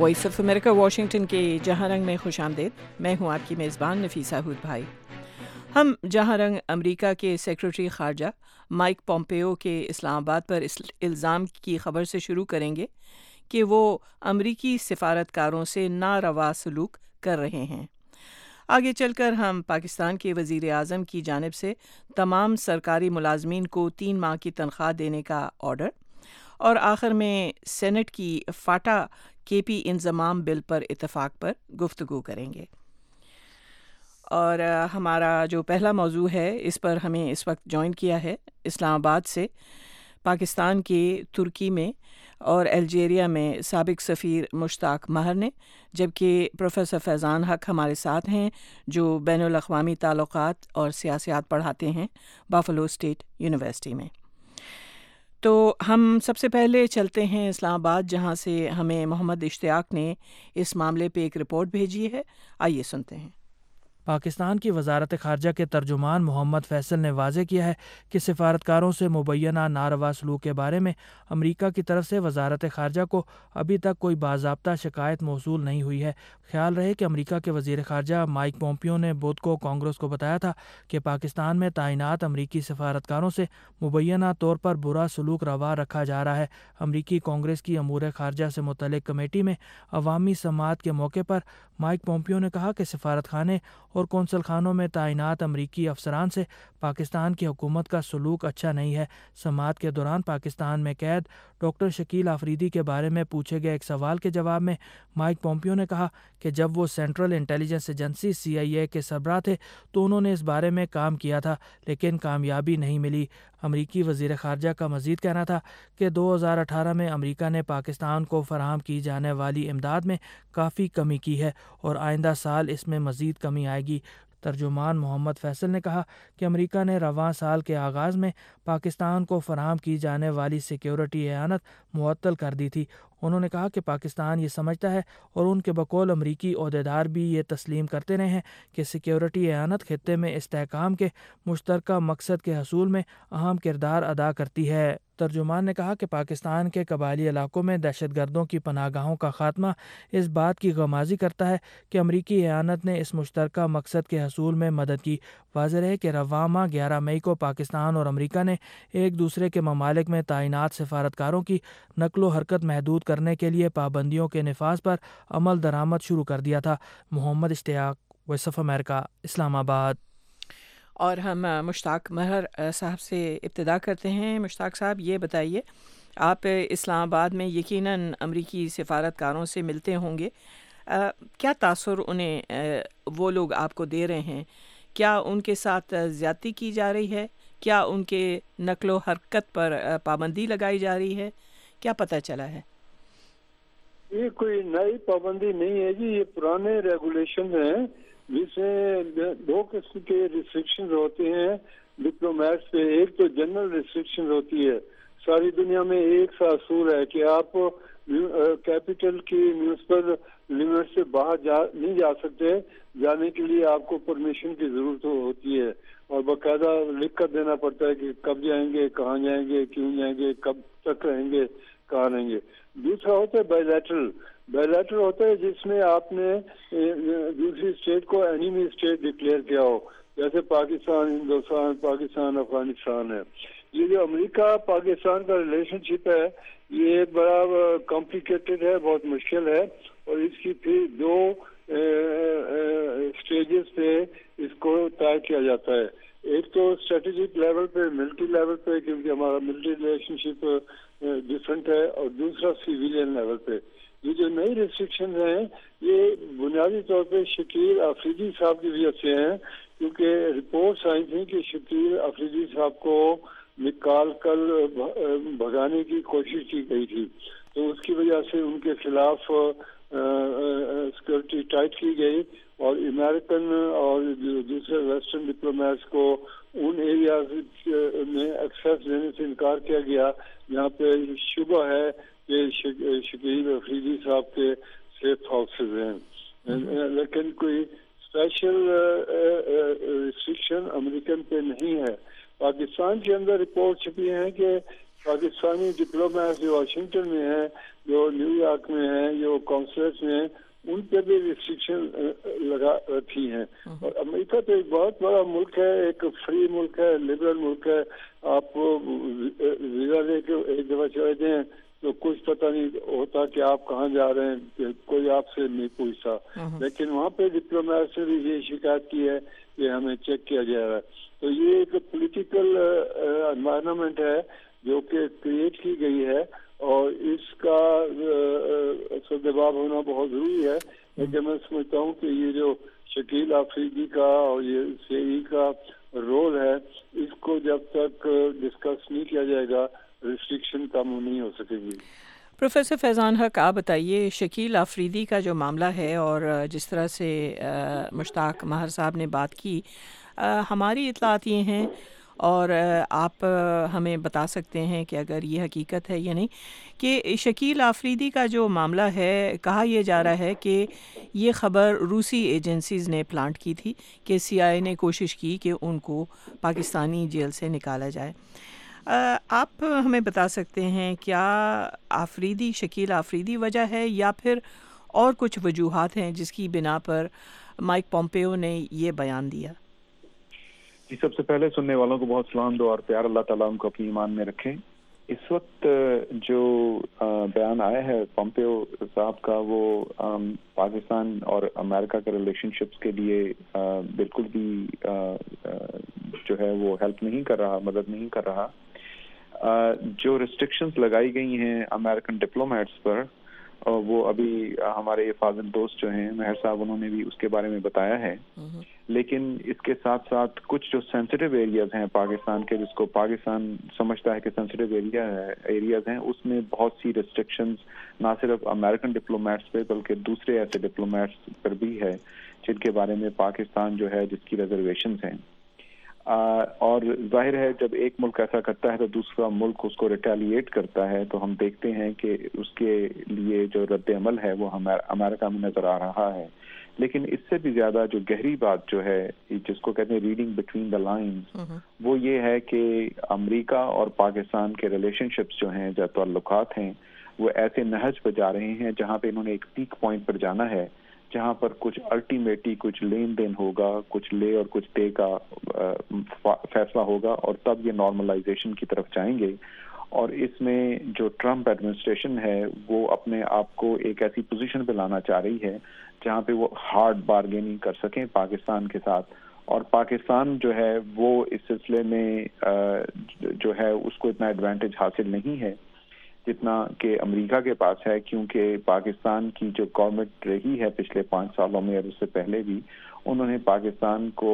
Voice of America Washington के जहाँ रंग में खुश आमदेद। मैं हूँ आपकी मेज़बान नफीसा हूद भाई। हम जहाँ रंग अमेरिका के सेक्रेटरी ख़ारजा माइक पॉम्पेओ के इस्लामाबाद पर इल्ज़ाम की ख़बर से शुरू करेंगे कि वो अमरीकी सिफारतकारों से नारवा सलूक कर रहे हैं। आगे चलकर हम पाकिस्तान के वज़ीर आज़म की जानिब से तमाम सरकारी मुलाजमीन को 3 माह की तनख्वाह देने का ऑर्डर, और आखिर में सेनेट की फाटा केपी इंज़माम बिल पर इत्तफ़ाक़ पर गुफ्तगू करेंगे। और हमारा जो पहला मौजू है, इस पर हमें इस वक्त जॉइन किया है इस्लामाबाद से पाकिस्तान के तुर्की में और अल्जीरिया में साबिक सफ़ीर मुश्ताक महर ने, जबकि प्रोफेसर फैज़ान हक हमारे साथ हैं जो बैनुल अक़वामी ताल्लुक़ात और सियासत पढ़ाते हैं बफलो स्टेट यूनिवर्सिटी में। तो हम सबसे पहले चलते हैं इस्लामाबाद, जहां से हमें मोहम्मद इश्तियाक ने इस मामले पे एक रिपोर्ट भेजी है। आइए सुनते हैं। पाकिस्तान की वजारत ख़ारजा के तर्जुमान मोहम्मद फैसल ने वाज़ेह किया है कि सिफारतकारों से मुबैना नारवा सलूक के बारे में अमरीका की तरफ से वजारत ख़ारजा को अभी तक कोई बाज़ाब्ता शिकायत मौसूल नहीं हुई है। ख्याल रहे कि अमरीका के वज़ीर ख़ारजा माइक पोम्पियो ने बुध को कांग्रेस को बताया था कि पाकिस्तान में तैनात अमरीकी सिफारतकारों से मुबैना तौर पर बुरा सलूक रवा रखा जा रहा है। अमरीकी कांग्रेस की अमूर ख़ारजा से मुतल्लिक़ कमेटी में अवामी समाअत के मौके पर माइक पोम्पियो ने कहा कि सिफारत खाने और कौंसल खानों में तैनात अमरीकी अफसरान से पाकिस्तान की हुकूमत का सलूक अच्छा नहीं है। समाअत के दौरान पाकिस्तान में कैद डॉक्टर शकील आफरीदी के बारे में पूछे गए एक सवाल के जवाब में माइक पोम्पियो ने कहा कि जब वो सेंट्रल इंटेलिजेंस एजेंसी CIA के सरबराह थे तो उन्होंने इस बारे में काम किया था, लेकिन कामयाबी नहीं मिली। अमरीकी वज़ीर ख़ारजा का मज़ीद कहना था कि 2018 में अमरीका ने पाकिस्तान को फराहम की जाने वाली इमदाद में काफ़ी कमी की है और आइंदा साल इसमें मज़ीद कमी आएगी। तर्जुमान मोहम्मद फैसल ने कहा कि अमरीका ने रवां साल के आगाज़ में पाकिस्तान को फराहम की जाने वाली सिक्योरिटी एआनत मुअत्तल कर दी थी। उन्होंने कहा कि पाकिस्तान ये समझता है और उनके बकौल अमरीकी ओहदेदार भी ये तस्लीम करते रहे हैं कि सिक्योरिटी एआनत खित्ते में इस्तेहकाम के मुश्तरका मकसद के हसूल में अहम किरदार अदा करती है। तर्जुमान ने कहा कि पाकिस्तान के कबायली इलाकों में दहशतगर्दों की पनाहगाहों का खात्मा इस बात की गमाजी करता है कि अमरीकी एआनत ने इस मुश्तरका मकसद के हसूल में मदद की। वाज़ेह है कि रवां माह 11 मई को पाकिस्तान और अमरीका ने एक दूसरे के ममालिक में तैनात सिफारतकारों की नकलो हरकत महदूद करने के लिए पाबंदियों के नफाज पर अमल दरामद शुरू कर दिया था। Mohammad Ishtiaq, voice of America, Islamabad. और हम मुश्ताक महर साहब से इब्तिदा करते हैं। मुश्ताक साहब, ये बताइए, आप इस्लामाबाद में यकीनन अमरीकी सिफारतकारों से मिलते होंगे, क्या तासुर उन्हें वो लोग आपको दे रहे हैं? क्या उनके साथ ज़्यादती की जा रही है? क्या उनके नकलो हरकत पर पाबंदी लगाई जा रही है? क्या पता चला है? ये कोई नई पाबंदी नहीं है जी, ये पुराने रेगुलेशन हैं जिसमें 2 किस्म के रिस्ट्रिक्शन होते हैं डिप्लोमेट्स पे। एक तो जनरल रिस्ट्रिक्शन होती है, सारी दुनिया में एक सा असूल है कि आप कैपिटल की म्यूनिसिपल लिमिट से बाहर नहीं जा सकते। जाने के लिए आपको परमिशन की जरूरत होती है और बाकायदा लिख कर देना पड़ता है कि कब जाएंगे, कहाँ जाएंगे, क्यों जाएंगे, कब तक रहेंगे, कहाँ रहेंगे। दूसरा होता है बायलैटरल। बायलैटरल होता है जिसमें आपने दूसरी स्टेट को एनिमी स्टेट डिक्लेयर किया हो, जैसे पाकिस्तान, हिंदुस्तान, पाकिस्तान, अफगानिस्तान है। ये जो अमेरिका पाकिस्तान का रिलेशनशिप है ये बड़ा कॉम्प्लिकेटेड है, बहुत मुश्किल है और इसकी फिर 2 स्टेजेस पे इसको तय किया जाता है। एक तो स्ट्रेटेजिक लेवल पे, मिलिट्री लेवल पे, क्योंकि हमारा मिलिट्री रिलेशनशिप डिफरेंट है, और दूसरा सिविलियन लेवल पे। ये जो नई रिस्ट्रिक्शन हैं ये बुनियादी तौर पे शकील अफरीदी साहब की वजह से हैं, क्योंकि रिपोर्ट्स आई थी कि शकील अफरीदी साहब को निकाल कर भगाने की कोशिश की गई थी, तो उसकी वजह से उनके खिलाफ सिक्योरिटी टाइट की गई और अमेरिकन और दूसरे वेस्टर्न डिप्लोमेट्स को उन एरियाज में एक्सेस देने से इनकार किया गया जहाँ पे शुबा है कि शकील अफरीदी साहब के सेफ हाउसेज हैं। लेकिन कोई स्पेशल रिस्ट्रिक्शन अमेरिकन पे नहीं है। पाकिस्तान के अंदर रिपोर्ट छपी है कि پاکستانی ڈپلومیٹس جو واشنگٹن میں ہیں، جو نیو یارک میں ہیں، جو کونسلرس میں ہیں، ان پہ بھی ریسٹرکشن لگا رکھی ہیں. اور امریکہ تو ایک بہت بڑا ملک ہے، ایک فری ملک ہے، لبرل ملک ہے. آپ ویزا لے کے ایک دفعہ چلے جائیں تو کچھ پتہ نہیں ہوتا کہ آپ کہاں جا رہے ہیں، کوئی آپ سے نہیں پوچھتا. لیکن وہاں پہ ڈپلومیٹ سے بھی یہ شکایت کی ہے کہ ہمیں چیک کیا جا رہا ہے. تو یہ ایک پولیٹیکل انوائرمنٹ ہے جو کہ کریٹ کی گئی ہے، اور اس کا سدباب ہونا بہت ضروری ہے. لیکن میں سمجھتا ہوں کہ یہ جو شکیل آفریدی کا اور یہ CIE کا رول ہے، اس کو جب تک ڈسکس نہیں کیا جائے گا ریسٹرکشن کم نہیں ہو سکے گی. پروفیسر فیضان حق، آپ بتائیے شکیل آفریدی کا جو معاملہ ہے اور جس طرح سے مشتاق ماہر صاحب نے بات کی، ہماری اطلاعات یہ ہیں اور آپ ہمیں بتا سکتے ہیں کہ اگر یہ حقیقت ہے یا نہیں، کہ شکیل آفریدی کا جو معاملہ ہے، کہا یہ جا رہا ہے کہ یہ خبر روسی ایجنسیز نے پلانٹ کی تھی کہ CIA نے کوشش کی کہ ان کو پاکستانی جیل سے نکالا جائے. آپ ہمیں بتا سکتے ہیں کیا شکیل آفریدی وجہ ہے یا پھر اور کچھ وجوہات ہیں جس کی بنا پر مائک پومپیو نے یہ بیان دیا؟ جی، سب سے پہلے سننے والوں کو بہت سلام دو اور پیار، اللہ تعالیٰ ان کو اپنی ایمان میں رکھیں. اس وقت جو بیان آیا ہے پومپیو صاحب کا، وہ پاکستان اور امریکہ کے ریلیشن شپس کے لیے بالکل بھی جو ہے وہ ہیلپ نہیں کر رہا، مدد نہیں کر رہا. جو ریسٹرکشنز لگائی گئی ہیں امریکن ڈپلومیٹس پر، وہ ابھی ہمارے فاضل دوست جو ہیں مہر صاحب، انہوں نے بھی اس کے بارے میں بتایا ہے. لیکن اس کے ساتھ ساتھ کچھ جو سینسٹیو ایریاز ہیں پاکستان کے، جس کو پاکستان سمجھتا ہے کہ سینسٹیو ایریاز ہیں، اس میں بہت سی ریسٹرکشنز نہ صرف امریکن ڈپلومیٹس پہ بلکہ دوسرے ایسے ڈپلومیٹس پر بھی ہے جن کے بارے میں پاکستان جو ہے جس کی ریزرویشنز ہیں. اور ظاہر ہے جب ایک ملک ایسا کرتا ہے تو دوسرا ملک اس کو ریٹیلیٹ کرتا ہے، تو ہم دیکھتے ہیں کہ اس کے لیے جو رد عمل ہے وہ امریکہ میں نظر آ رہا ہے. لیکن اس سے بھی زیادہ جو گہری بات جو ہے، جس کو کہتے ہیں ریڈنگ بٹوین دا لائنز، وہ یہ ہے کہ امریکہ اور پاکستان کے ریلیشن شپس جو ہیں، جو تعلقات ہیں، وہ ایسے نہج پہ جا رہے ہیں جہاں پہ انہوں نے ایک پیک پوائنٹ پر جانا ہے، جہاں پر کچھ الٹیمیٹلی کچھ لین دین ہوگا، کچھ لے اور کچھ دے کا فیصلہ ہوگا، اور تب یہ نارملائزیشن کی طرف جائیں گے. اور اس میں جو ٹرمپ ایڈمنسٹریشن ہے وہ اپنے آپ کو ایک ایسی پوزیشن پہ لانا چاہ رہی ہے جہاں پہ وہ ہارڈ بارگیننگ کر سکیں پاکستان کے ساتھ. اور پاکستان جو ہے وہ اس سلسلے میں جو ہے اس کو اتنا ایڈوانٹیج حاصل نہیں ہے جتنا کہ امریکہ کے پاس ہے، کیونکہ پاکستان کی جو گورنمنٹ رہی ہے پچھلے 5 سالوں میں اور اس سے پہلے بھی، انہوں نے پاکستان کو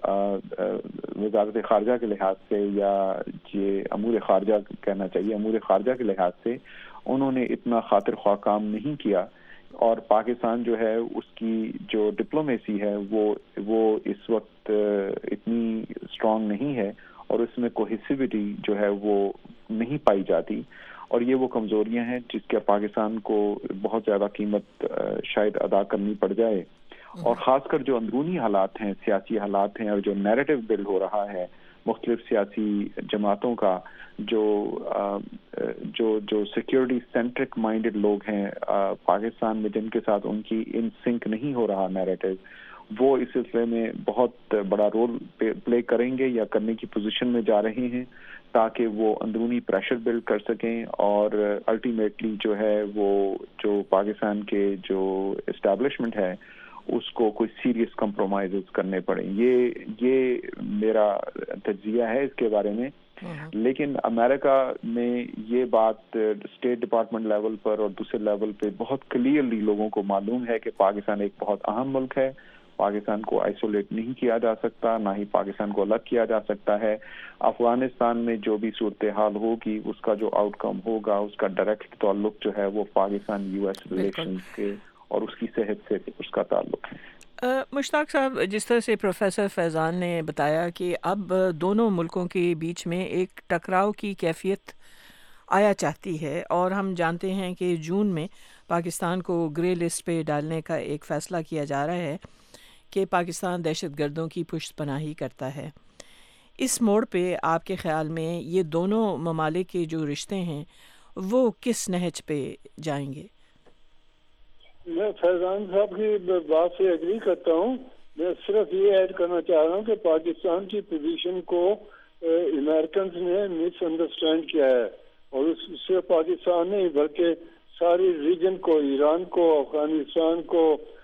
وزارت خارجہ کے لحاظ سے، یا یہ امور خارجہ کہنا چاہیے، امور خارجہ کے لحاظ سے انہوں نے اتنا خاطر خواہ کام نہیں کیا. اور پاکستان جو ہے اس کی جو ڈپلومیسی ہے وہ اس وقت اتنی اسٹرانگ نہیں ہے، اور اس میں کوہیسیوٹی جو ہے وہ نہیں پائی جاتی. اور یہ وہ کمزوریاں ہیں جس کا پاکستان کو بہت زیادہ قیمت شاید ادا کرنی پڑ جائے. اور خاص کر جو اندرونی حالات ہیں، سیاسی حالات ہیں، اور جو نیریٹو بلڈ ہو رہا ہے مختلف سیاسی جماعتوں کا، جو سیکیورٹی سینٹرک مائنڈڈ لوگ ہیں پاکستان میں، جن کے ساتھ ان کی ان سنک نہیں ہو رہا نیریٹو، وہ اس سلسلے میں بہت بڑا رول پلے کریں گے یا کرنے کی پوزیشن میں جا رہے ہیں، تاکہ وہ اندرونی پریشر بلڈ کر سکیں اور الٹیمیٹلی جو ہے وہ جو پاکستان کے جو اسٹیبلشمنٹ ہے اس کو کوئی سیریس کمپرومائزز کرنے پڑیں. یہ میرا تجزیہ ہے اس کے بارے میں. لیکن امریکہ میں یہ بات اسٹیٹ ڈپارٹمنٹ لیول پر اور دوسرے لیول پہ بہت کلیئرلی لوگوں کو معلوم ہے کہ پاکستان ایک بہت اہم ملک ہے. پاکستان کو آئسولیٹ نہیں کیا جا سکتا، نہ ہی پاکستان کو الگ کیا جا سکتا ہے. افغانستان میں جو بھی صورتحال ہوگی، اس کا جو آؤٹ کم ہوگا، اس کا ڈائریکٹ تعلق جو ہے وہ پاکستان US ریلیشن کے اور اس کی صحت سے اس کا تعلق ہے. مشتاق صاحب، جس طرح سے پروفیسر فیضان نے بتایا کہ اب دونوں ملکوں کے بیچ میں ایک ٹکراؤ کی کیفیت آیا چاہتی ہے، اور ہم جانتے ہیں کہ جون میں پاکستان کو گرے لسٹ پہ ڈالنے کا ایک فیصلہ کیا جا رہا ہے کہ پاکستان دہشت گردوں کی پشت پناہی کرتا ہے. اس موڑ پہ آپ کے خیال میں یہ دونوں ممالک کے جو رشتے ہیں وہ کس نہج پہ جائیں گے؟ میں فیضان صاحب کی بات سے ایگری کرتا ہوں. میں صرف یہ ایڈ کرنا چاہ رہا ہوں کہ پاکستان کی پوزیشن کو امریکنز نے مس انڈرسٹینڈ کیا ہے, اور اس سے پاکستان نہیں بلکہ ساری ریجن کو, ایران کو, افغانستان کو,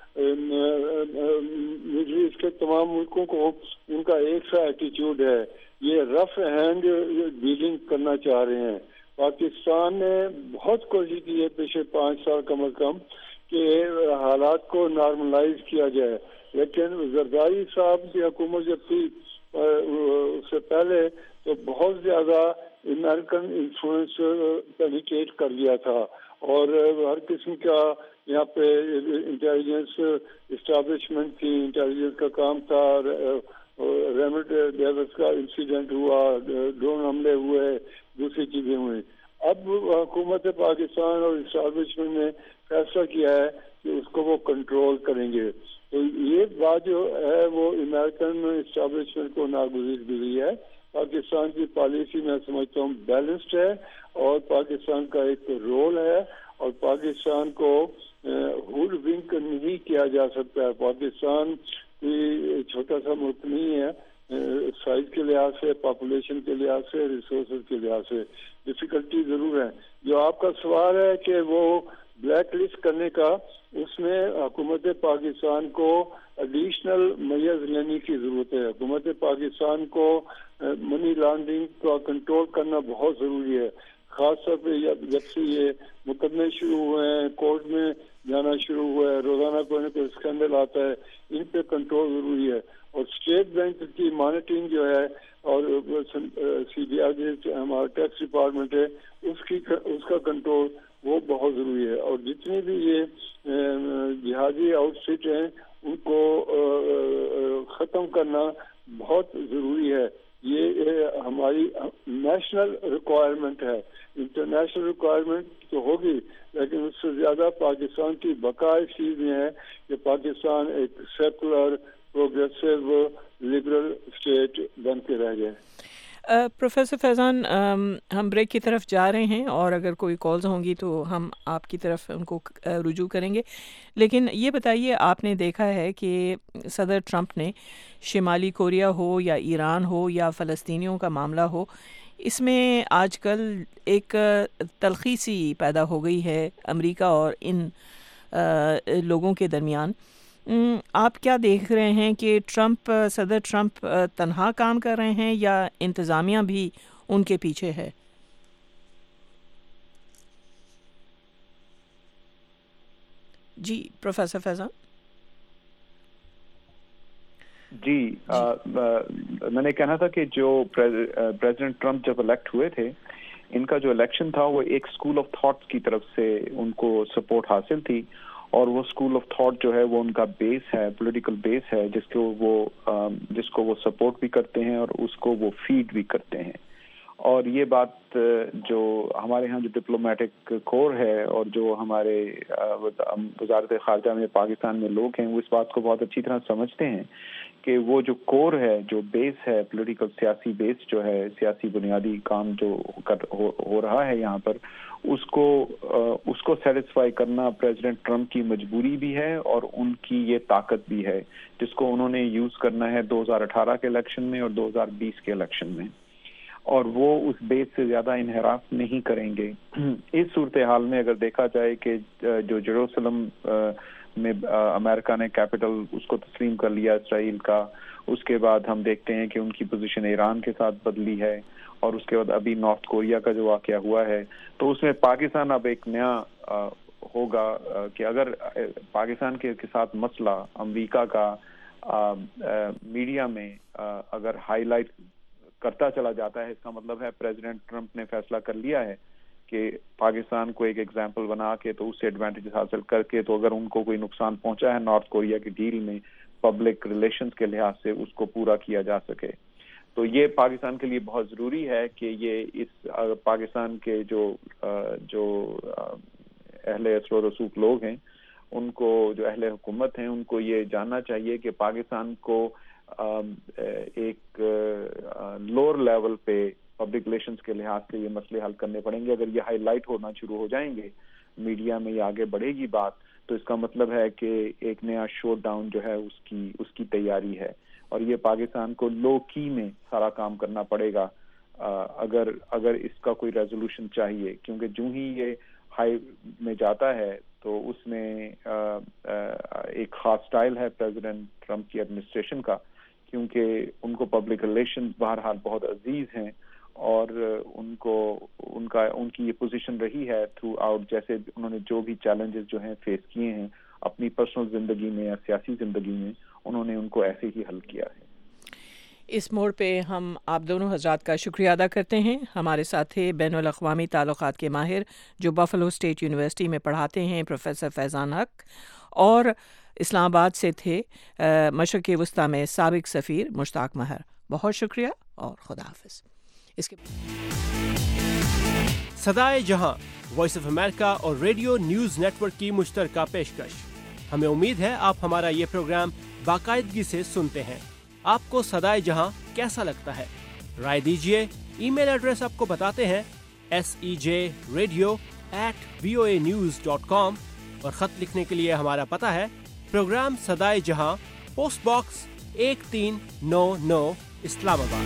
مڈل ایسٹ کے تمام ملکوں کو ان کا ایک سا ایٹیچیوڈ ہے. یہ رف ہینڈ ڈیلنگ کرنا چاہ رہے ہیں. پاکستان نے بہت کوشش کی ہے پچھلے 5 سال کم از کم کہ حالات کو نارملائز کیا جائے, لیکن زرداری صاحب کی حکومت جب تھی اس سے پہلے تو بہت زیادہ امریکن انفلوئنس پینیٹریٹ کر لیا تھا, اور ہر قسم کا یہاں پہ انٹیلیجنس اسٹیبلشمنٹ تھی, انٹیلیجنس کا کام تھا. ریمٹ ڈیوس کا انسیڈنٹ ہوا, ڈرون حملے ہوئے, دوسری چیزیں ہوئی. اب حکومت پاکستان اور اسٹیبلشمنٹ نے فیصلہ کیا ہے کہ اس کو وہ کنٹرول کریں گے. تو یہ بات جو ہے وہ امریکن اسٹیبلشمنٹ کو ناگزیر گزری ہے. پاکستان کی پالیسی میں سمجھتا ہوں بیلنسڈ ہے, اور پاکستان کا ایک رول ہے, اور پاکستان کو ہوڈ ونک نہیں کیا جا سکتا ہے. پاکستان کوئی چھوٹا سا ملک نہیں ہے, سائز کے لحاظ سے, پاپولیشن کے لحاظ سے, ریسورسز کے لحاظ سے. ڈفیکلٹی ضرور ہے. جو آپ کا سوال ہے کہ وہ بلیک لسٹ کرنے کا, اس میں حکومت پاکستان کو ایڈیشنل میئرز لینے کی ضرورت ہے. حکومت پاکستان کو منی لانڈرنگ کا کنٹرول کرنا بہت ضروری ہے, خاص طور پہ جب سے یہ مقدمے شروع ہوئے ہیں, کورٹ میں جانا شروع ہوا ہے, روزانہ کوئی نہ کوئی اسکینڈل آتا ہے, ان پہ کنٹرول ضروری ہے. اور اسٹیٹ بینک کی مانیٹرنگ جو ہے, اور سی بی آئی جو ہمارا ٹیکس ڈپارٹمنٹ ہے, اس کا کنٹرول وہ بہت ضروری ہے. اور جتنے بھی یہ جہادی آؤٹ فٹ ہیں ان کو ختم کرنا بہت ضروری ہے. یہ ہماری نیشنل ریکوائرمنٹ ہے. انٹرنیشنل ریکوائرمنٹ تو ہوگی, لیکن اس سے زیادہ پاکستان کی بقا اس چیز میں ہے کہ پاکستان ایک سیکولر, پروگریسو, لبرل اسٹیٹ بن کے رہ جائے. پروفیسر فیضان, ہم بریک کی طرف جا رہے ہیں, اور اگر کوئی کالز ہوں گی تو ہم آپ کی طرف ان کو رجوع کریں گے. لیکن یہ بتائیے, آپ نے دیکھا ہے کہ صدر ٹرمپ نے شمالی کوریا ہو یا ایران ہو یا فلسطینیوں کا معاملہ ہو, اس میں آج کل ایک تلخی سی پیدا ہو گئی ہے امریکہ اور ان لوگوں کے درمیان. آپ کیا دیکھ رہے ہیں کہ صدر ٹرمپ تنہا کام کر رہے ہیں یا انتظامیہ بھی ان کے پیچھے ہے؟ جی پروفیسر فیضان. جی میں نے کہنا تھا کہ جو پریزیڈنٹ ٹرمپ جب الیکٹ ہوئے تھے, ان کا جو الیکشن تھا وہ ایک اسکول آف تھاٹ کی طرف سے ان کو سپورٹ حاصل تھی, اور وہ اسکول آف تھاٹ جو ہے وہ ان کا بیس ہے, پولیٹیکل بیس ہے, جس کو وہ سپورٹ بھی کرتے ہیں اور اس کو وہ فیڈ بھی کرتے ہیں. اور یہ بات جو ہمارے ہاں جو ڈپلومیٹک کور ہے اور جو ہمارے وزارت خارجہ میں پاکستان میں لوگ ہیں, وہ اس بات کو بہت اچھی طرح سمجھتے ہیں کہ وہ جو کور ہے, جو بیس ہے, پولیٹیکل سیاسی بیس جو ہے, سیاسی بنیادی کام جو ہو رہا ہے یہاں پر, اس کو سیٹسفائی کرنا پریزیڈنٹ ٹرمپ کی مجبوری بھی ہے اور ان کی یہ طاقت بھی ہے, جس کو انہوں نے یوز کرنا ہے 2018 کے الیکشن میں اور 2020 کے الیکشن میں, اور وہ اس بیس سے زیادہ انحراف نہیں کریں گے. اس صورتحال میں اگر دیکھا جائے کہ جو جیروسلم میں امریکہ نے کیپٹل اس کو تسلیم کر لیا اسرائیل کا, اس کے بعد ہم دیکھتے ہیں کہ ان کی پوزیشن ایران کے ساتھ بدلی ہے, اور اس کے بعد ابھی نارتھ کوریا کا جو واقعہ ہوا ہے, تو اس میں پاکستان اب ایک نیا ہوگا کہ اگر پاکستان کے ساتھ مسئلہ امریکہ کا میڈیا میں اگر ہائی لائٹ کرتا چلا جاتا ہے, اس کا مطلب ہے پریزیڈنٹ ٹرمپ نے فیصلہ کر لیا ہے کہ پاکستان کو ایک ایگزامپل بنا کے تو اس سے ایڈوانٹیج حاصل کر کے, تو اگر ان کو کوئی نقصان پہنچا ہے نارتھ کوریا کی ڈیل میں پبلک ریلیشنز کے لحاظ سے, اس کو پورا کیا جا سکے. تو یہ پاکستان کے لیے بہت ضروری ہے کہ یہ اس پاکستان کے جو اہل اثر و رسوخ لوگ ہیں, ان کو جو اہل حکومت ہیں, ان کو یہ جاننا چاہیے کہ پاکستان کو ایک لوور لیول پہ پبلک ریلیشنز کے لحاظ سے یہ مسئلے حل کرنے پڑیں گے. اگر یہ ہائی لائٹ ہونا شروع ہو جائیں گے, میڈیا میں یہ آگے بڑھے گی بات, تو اس کا مطلب ہے کہ ایک نیا شوٹ ڈاؤن جو ہے اس کی تیاری ہے, اور یہ پاکستان کو لو کی میں سارا کام کرنا پڑے گا اگر اس کا کوئی ریزولوشن چاہیے, کیونکہ جو ہی یہ ہائی میں جاتا ہے تو اس میں ایک خاص سٹائل ہے پریزیڈنٹ ٹرمپ کی ایڈمنسٹریشن کا, کیونکہ ان کو پبلک ریلیشنز بہرحال بہت عزیز ہیں, اور ان کی یہ پوزیشن رہی ہے تھرو آؤٹ, جیسے انہوں نے جو بھی چیلنجز جو ہیں فیس کیے ہیں اپنی پرسنل زندگی میں یا سیاسی زندگی میں, انہوں نے ان کو ایسے ہی حل کیا ہے. اس موڑ پہ ہم آپ دونوں حضرات کا شکریہ ادا کرتے ہیں. ہمارے ساتھ تھے بین الاقوامی تعلقات کے ماہر جو بفلو اسٹیٹ یونیورسٹی میں پڑھاتے ہیں پروفیسر فیضان حق, اور اسلام آباد سے تھے مشرق وسطی میں سابق سفیر مشتاق مہر. بہت شکریہ اور خدا حافظ. اس کے صدائے جہاں وائس آف امریکہ اور ریڈیو نیوز نیٹ ورک کی مشترکہ پیشکش. ہمیں امید ہے آپ ہمارا یہ پروگرام باقاعدگی سے سنتے ہیں. آپ کو صدائے جہاں کیسا لگتا ہے؟ رائے دیجیے. ای میل ایڈریس آپ کو بتاتے ہیں sejradio@voanews.com, اور خط لکھنے کے لیے ہمارا پتہ ہے پروگرام صدائے جہاں, پوسٹ باکس 1399 اسلام آباد.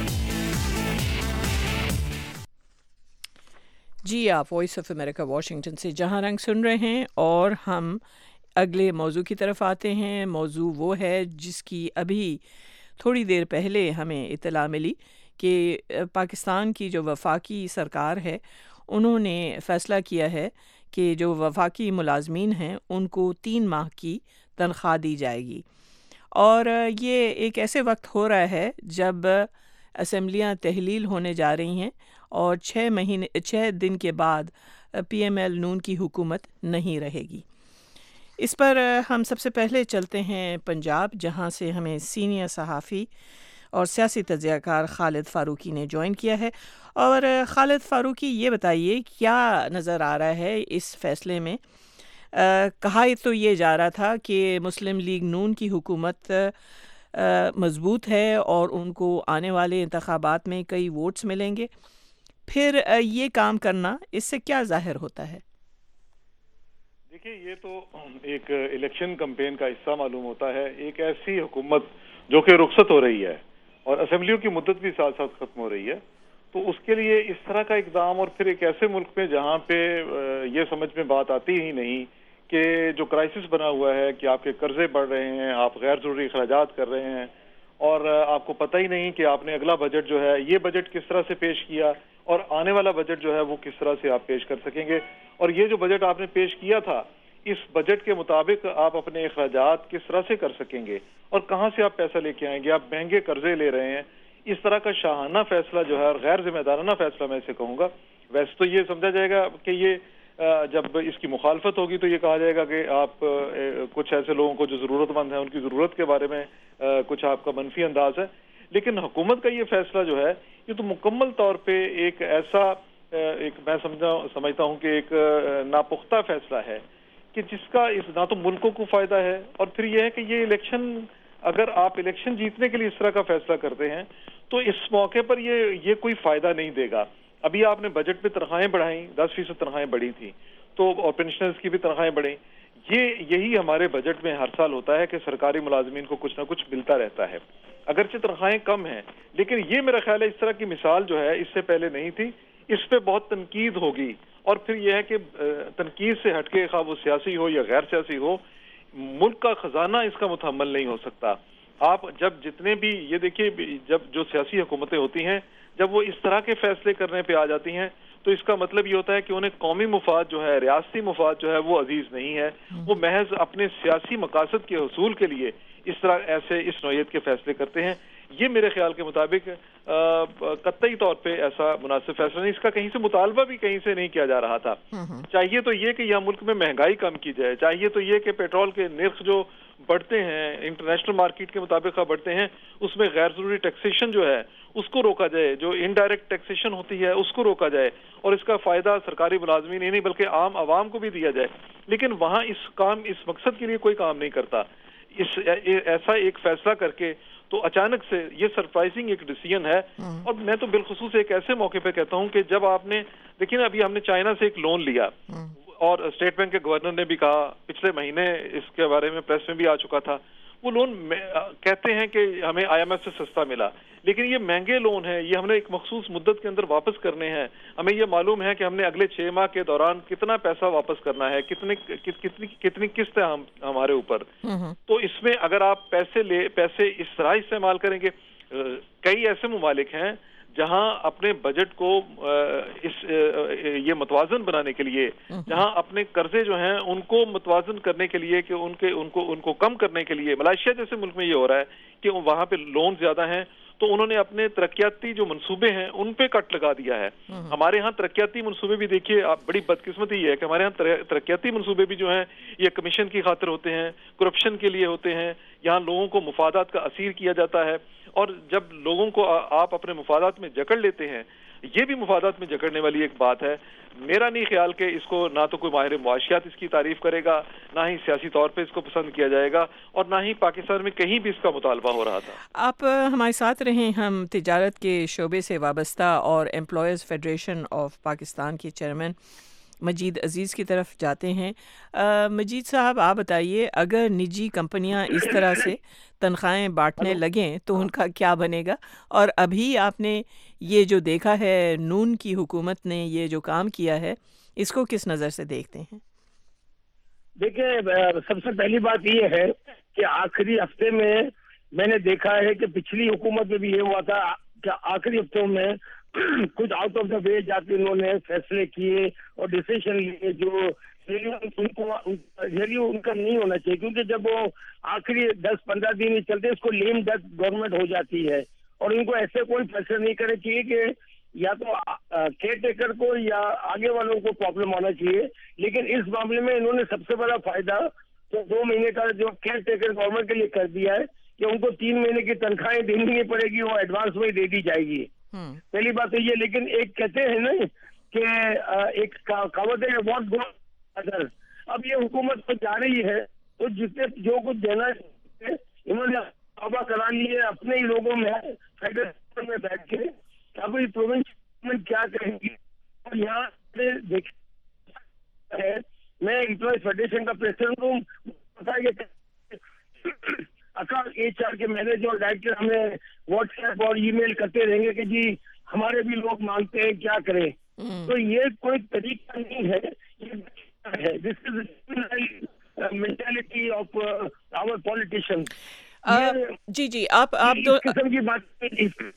جی آپ وائس آف امریکہ واشنگٹن سے جہاں رنگ سن رہے ہیں, اور ہم اگلے موضوع کی طرف آتے ہیں. موضوع وہ ہے جس کی ابھی تھوڑی دیر پہلے ہمیں اطلاع ملی کہ پاکستان کی جو وفاقی سرکار ہے انہوں نے فیصلہ کیا ہے کہ جو وفاقی ملازمین ہیں ان کو 3 ماہ کی تنخواہ دی جائے گی. اور یہ ایک ایسے وقت ہو رہا ہے جب اسمبلیاں تحلیل ہونے جا رہی ہیں, اور 6 دن کے بعد پی ایم ایل نون کی حکومت نہیں رہے گی. اس پر ہم سب سے پہلے چلتے ہیں پنجاب, جہاں سے ہمیں سینئر صحافی اور سیاسی تجزیہ کار خالد فاروقی نے جوائن کیا ہے. اور خالد فاروقی, یہ بتائیے کیا نظر آ رہا ہے اس فیصلے میں؟ کہا تو یہ جا رہا تھا کہ مسلم لیگ نون کی حکومت مضبوط ہے اور ان کو آنے والے انتخابات میں کئی ووٹس ملیں گے, پھر یہ کام کرنا اس سے کیا ظاہر ہوتا ہے؟ دیکھیے, یہ تو ایک الیکشن کمپین کا حصہ معلوم ہوتا ہے. ایک ایسی حکومت جو کہ رخصت ہو رہی ہے اور اسمبلیوں کی مدت بھی ساتھ ساتھ ختم ہو رہی ہے, تو اس کے لیے اس طرح کا اقدام, اور پھر ایک ایسے ملک میں جہاں پہ یہ سمجھ میں بات آتی ہی نہیں کہ جو کرائسس بنا ہوا ہے کہ آپ کے قرضے بڑھ رہے ہیں, آپ غیر ضروری اخراجات کر رہے ہیں, اور آپ کو پتہ ہی نہیں کہ آپ نے اگلا بجٹ جو ہے یہ بجٹ کس طرح سے پیش کیا, اور آنے والا بجٹ جو ہے وہ کس طرح سے آپ پیش کر سکیں گے, اور یہ جو بجٹ آپ نے پیش کیا تھا اس بجٹ کے مطابق آپ اپنے اخراجات کس طرح سے کر سکیں گے, اور کہاں سے آپ پیسہ لے کے آئیں گے. آپ مہنگے قرضے لے رہے ہیں. اس طرح کا شاہانہ فیصلہ جو ہے, اور غیر ذمہ دارانہ فیصلہ میں اسے کہوں گا. ویسے تو یہ سمجھا جائے گا کہ یہ جب اس کی مخالفت ہوگی تو یہ کہا جائے گا کہ آپ کچھ ایسے لوگوں کو جو ضرورت مند ہیں ان کی ضرورت کے بارے میں کچھ آپ کا منفی انداز ہے. لیکن حکومت کا یہ فیصلہ جو ہے یہ تو مکمل طور پہ ایک ایسا میں سمجھتا ہوں کہ ایک ناپختہ فیصلہ ہے کہ جس کا نہ تو ملکوں کو فائدہ ہے, اور پھر یہ ہے کہ یہ الیکشن, اگر آپ الیکشن جیتنے کے لیے اس طرح کا فیصلہ کرتے ہیں تو اس موقع پر یہ کوئی فائدہ نہیں دے گا. ابھی آپ نے بجٹ پہ تنخواہیں بڑھائیں, 10% تنخواہیں بڑھی تھیں, تو اور پینشنرز کی بھی تنخواہیں بڑھیں. یہی ہمارے بجٹ میں ہر سال ہوتا ہے کہ سرکاری ملازمین کو کچھ نہ کچھ ملتا رہتا ہے, اگرچہ تنخواہیں کم ہیں. لیکن یہ میرا خیال ہے اس طرح کی مثال جو ہے اس سے پہلے نہیں تھی. اس پہ بہت تنقید ہوگی, اور پھر یہ ہے کہ تنقید سے ہٹ کے خواہ وہ سیاسی ہو یا غیر سیاسی ہو, ملک کا خزانہ اس کا متحمل نہیں ہو سکتا. آپ جب جتنے بھی یہ دیکھیے, جب جو سیاسی حکومتیں ہوتی ہیں جب وہ اس طرح کے فیصلے کرنے پہ آ جاتی ہیں تو اس کا مطلب یہ ہوتا ہے کہ انہیں قومی مفاد جو ہے, ریاستی مفاد جو ہے وہ عزیز نہیں ہے. وہ محض اپنے سیاسی مقاصد کے حصول کے لیے اس طرح ایسے اس نوعیت کے فیصلے کرتے ہیں. یہ میرے خیال کے مطابق قطعی طور پہ ایسا مناسب فیصلہ نہیں. اس کا کہیں سے مطالبہ بھی کہیں سے نہیں کیا جا رہا تھا. چاہیے تو یہ کہ یہاں ملک میں مہنگائی کم کی جائے, چاہیے تو یہ کہ پیٹرول کے نرخ جو بڑھتے ہیں انٹرنیشنل مارکیٹ کے مطابق بڑھتے ہیں اس میں غیر ضروری ٹیکسیشن جو ہے اس کو روکا جائے, جو انڈائریکٹ ٹیکسیشن ہوتی ہے اس کو روکا جائے, اور اس کا فائدہ سرکاری ملازمین ہی نہیں بلکہ عام عوام کو بھی دیا جائے. لیکن وہاں اس مقصد کے لیے کوئی کام نہیں کرتا. ایسا ایک فیصلہ کر کے تو اچانک سے یہ سرپرائزنگ ایک ڈیسیژن ہے. اور میں تو بالخصوص ایک ایسے موقع پہ کہتا ہوں کہ جب آپ نے دیکھیے نا ابھی ہم نے چائنا سے ایک لون لیا اور اسٹیٹ بینک کے گورنر نے بھی کہا پچھلے مہینے اس کے بارے میں پریس میں بھی آ چکا تھا, وہ لون کہتے ہیں کہ ہمیں IMF سے سستا ملا, لیکن یہ مہنگے لون ہیں, یہ ہم نے ایک مخصوص مدت کے اندر واپس کرنے ہیں. ہمیں یہ معلوم ہے کہ ہم نے اگلے 6 ماہ کے دوران کتنا پیسہ واپس کرنا ہے, کتنی قسط ہے ہمارے اوپر. تو اس میں اگر آپ پیسے اس طرح استعمال کریں گے, کئی ایسے ممالک ہیں جہاں اپنے بجٹ کو یہ متوازن بنانے کے لیے, جہاں اپنے قرضے جو ہیں ان کو متوازن کرنے کے لیے کہ ان کو کم کرنے کے لیے, ملائیشیا جیسے ملک میں یہ ہو رہا ہے کہ وہاں پہ لون زیادہ ہیں تو انہوں نے اپنے ترقیاتی جو منصوبے ہیں ان پہ کٹ لگا دیا ہے. ہمارے ہاں ترقیاتی منصوبے بھی دیکھیے آپ, بڑی بدقسمتی یہ ہے کہ ہمارے ہاں ترقیاتی منصوبے بھی جو ہیں یہ کمیشن کی خاطر ہوتے ہیں, کرپشن کے لیے ہوتے ہیں, یہاں لوگوں کو مفادات کا اسیر کیا جاتا ہے. اور جب لوگوں کو آپ اپنے مفادات میں جکڑ لیتے ہیں, یہ بھی مفادات میں جکڑنے والی ایک بات ہے. میرا نہیں خیال کہ اس کو نہ تو کوئی ماہر معاشیات اس کی تعریف کرے گا, نہ ہی سیاسی طور پہ اس کو پسند کیا جائے گا, اور نہ ہی پاکستان میں کہیں بھی اس کا مطالبہ ہو رہا تھا. آپ ہمارے ساتھ رہیں, ہم تجارت کے شعبے سے وابستہ اور امپلائیز فیڈریشن آف پاکستان کے چیئرمین مجید عزیز کی طرف جاتے ہیں. مجید صاحب, آپ بتائیے, اگر نجی کمپنیاں اس طرح سے تنخواہیں بانٹنے لگیں تو ان کا کیا بنے گا؟ اور ابھی آپ نے یہ جو دیکھا ہے, نون کی حکومت نے یہ جو کام کیا ہے, اس کو کس نظر سے دیکھتے ہیں؟ دیکھیں, سب سے پہلی بات یہ ہے کہ آخری ہفتے میں نے دیکھا ہے کہ پچھلی حکومت میں بھی یہ ہوا تھا کہ آخری ہفتوں میں کچھ آؤٹ آف دا وے جا کے انہوں نے فیصلے کیے اور ڈیسیشن لیے جو ان کا نہیں ہونا چاہیے, کیونکہ جب وہ آخری 10-15 دن ہی چلتے اس کو لیم ڈک گورنمنٹ ہو جاتی ہے, اور ان کو ایسے کوئی فیصلہ نہیں کرنا چاہیے کہ یا تو کیئر ٹیکر کو یا آگے والوں کو پرابلم ہونا چاہیے. لیکن اس معاملے میں انہوں نے سب سے بڑا فائدہ تو 2 مہینے کا جو کیئر ٹیکر گورنمنٹ کے لیے کر دیا ہے کہ ان کو 3 مہینے کی تنخواہیں دینی نہیں پڑے گی, وہ ایڈوانس میں دے دی جائے گی. پہلی بات تو یہ. لیکن ایک کہتے ہیں نا کہ ایک کہاوت ہے واٹ گو ادر. اب یہ حکومت تو جا رہی ہے تو جتنے جو کچھ دینا ہے انہوں نے توبہ کرا لی ہے اپنے ہی لوگوں میں فیڈریشن میں بیٹھ کے. اب یہ پروونس گورنمنٹ کیا کہیں گی, اور یہاں سے دیکھ ہے میں امپلائیز فیڈریشن کا پریزیڈنٹ ہوں, اکثر HR کے مینیجر اور ڈائریکٹر ہمیں واٹس ایپ اور ای میل کرتے رہیں گے کہ جی ہمارے بھی لوگ مانگتے ہیں, کیا کریں. تو یہ کوئی طریقہ نہیں ہے, یہ this is mentality of our politician. جی آپ قسم کی بات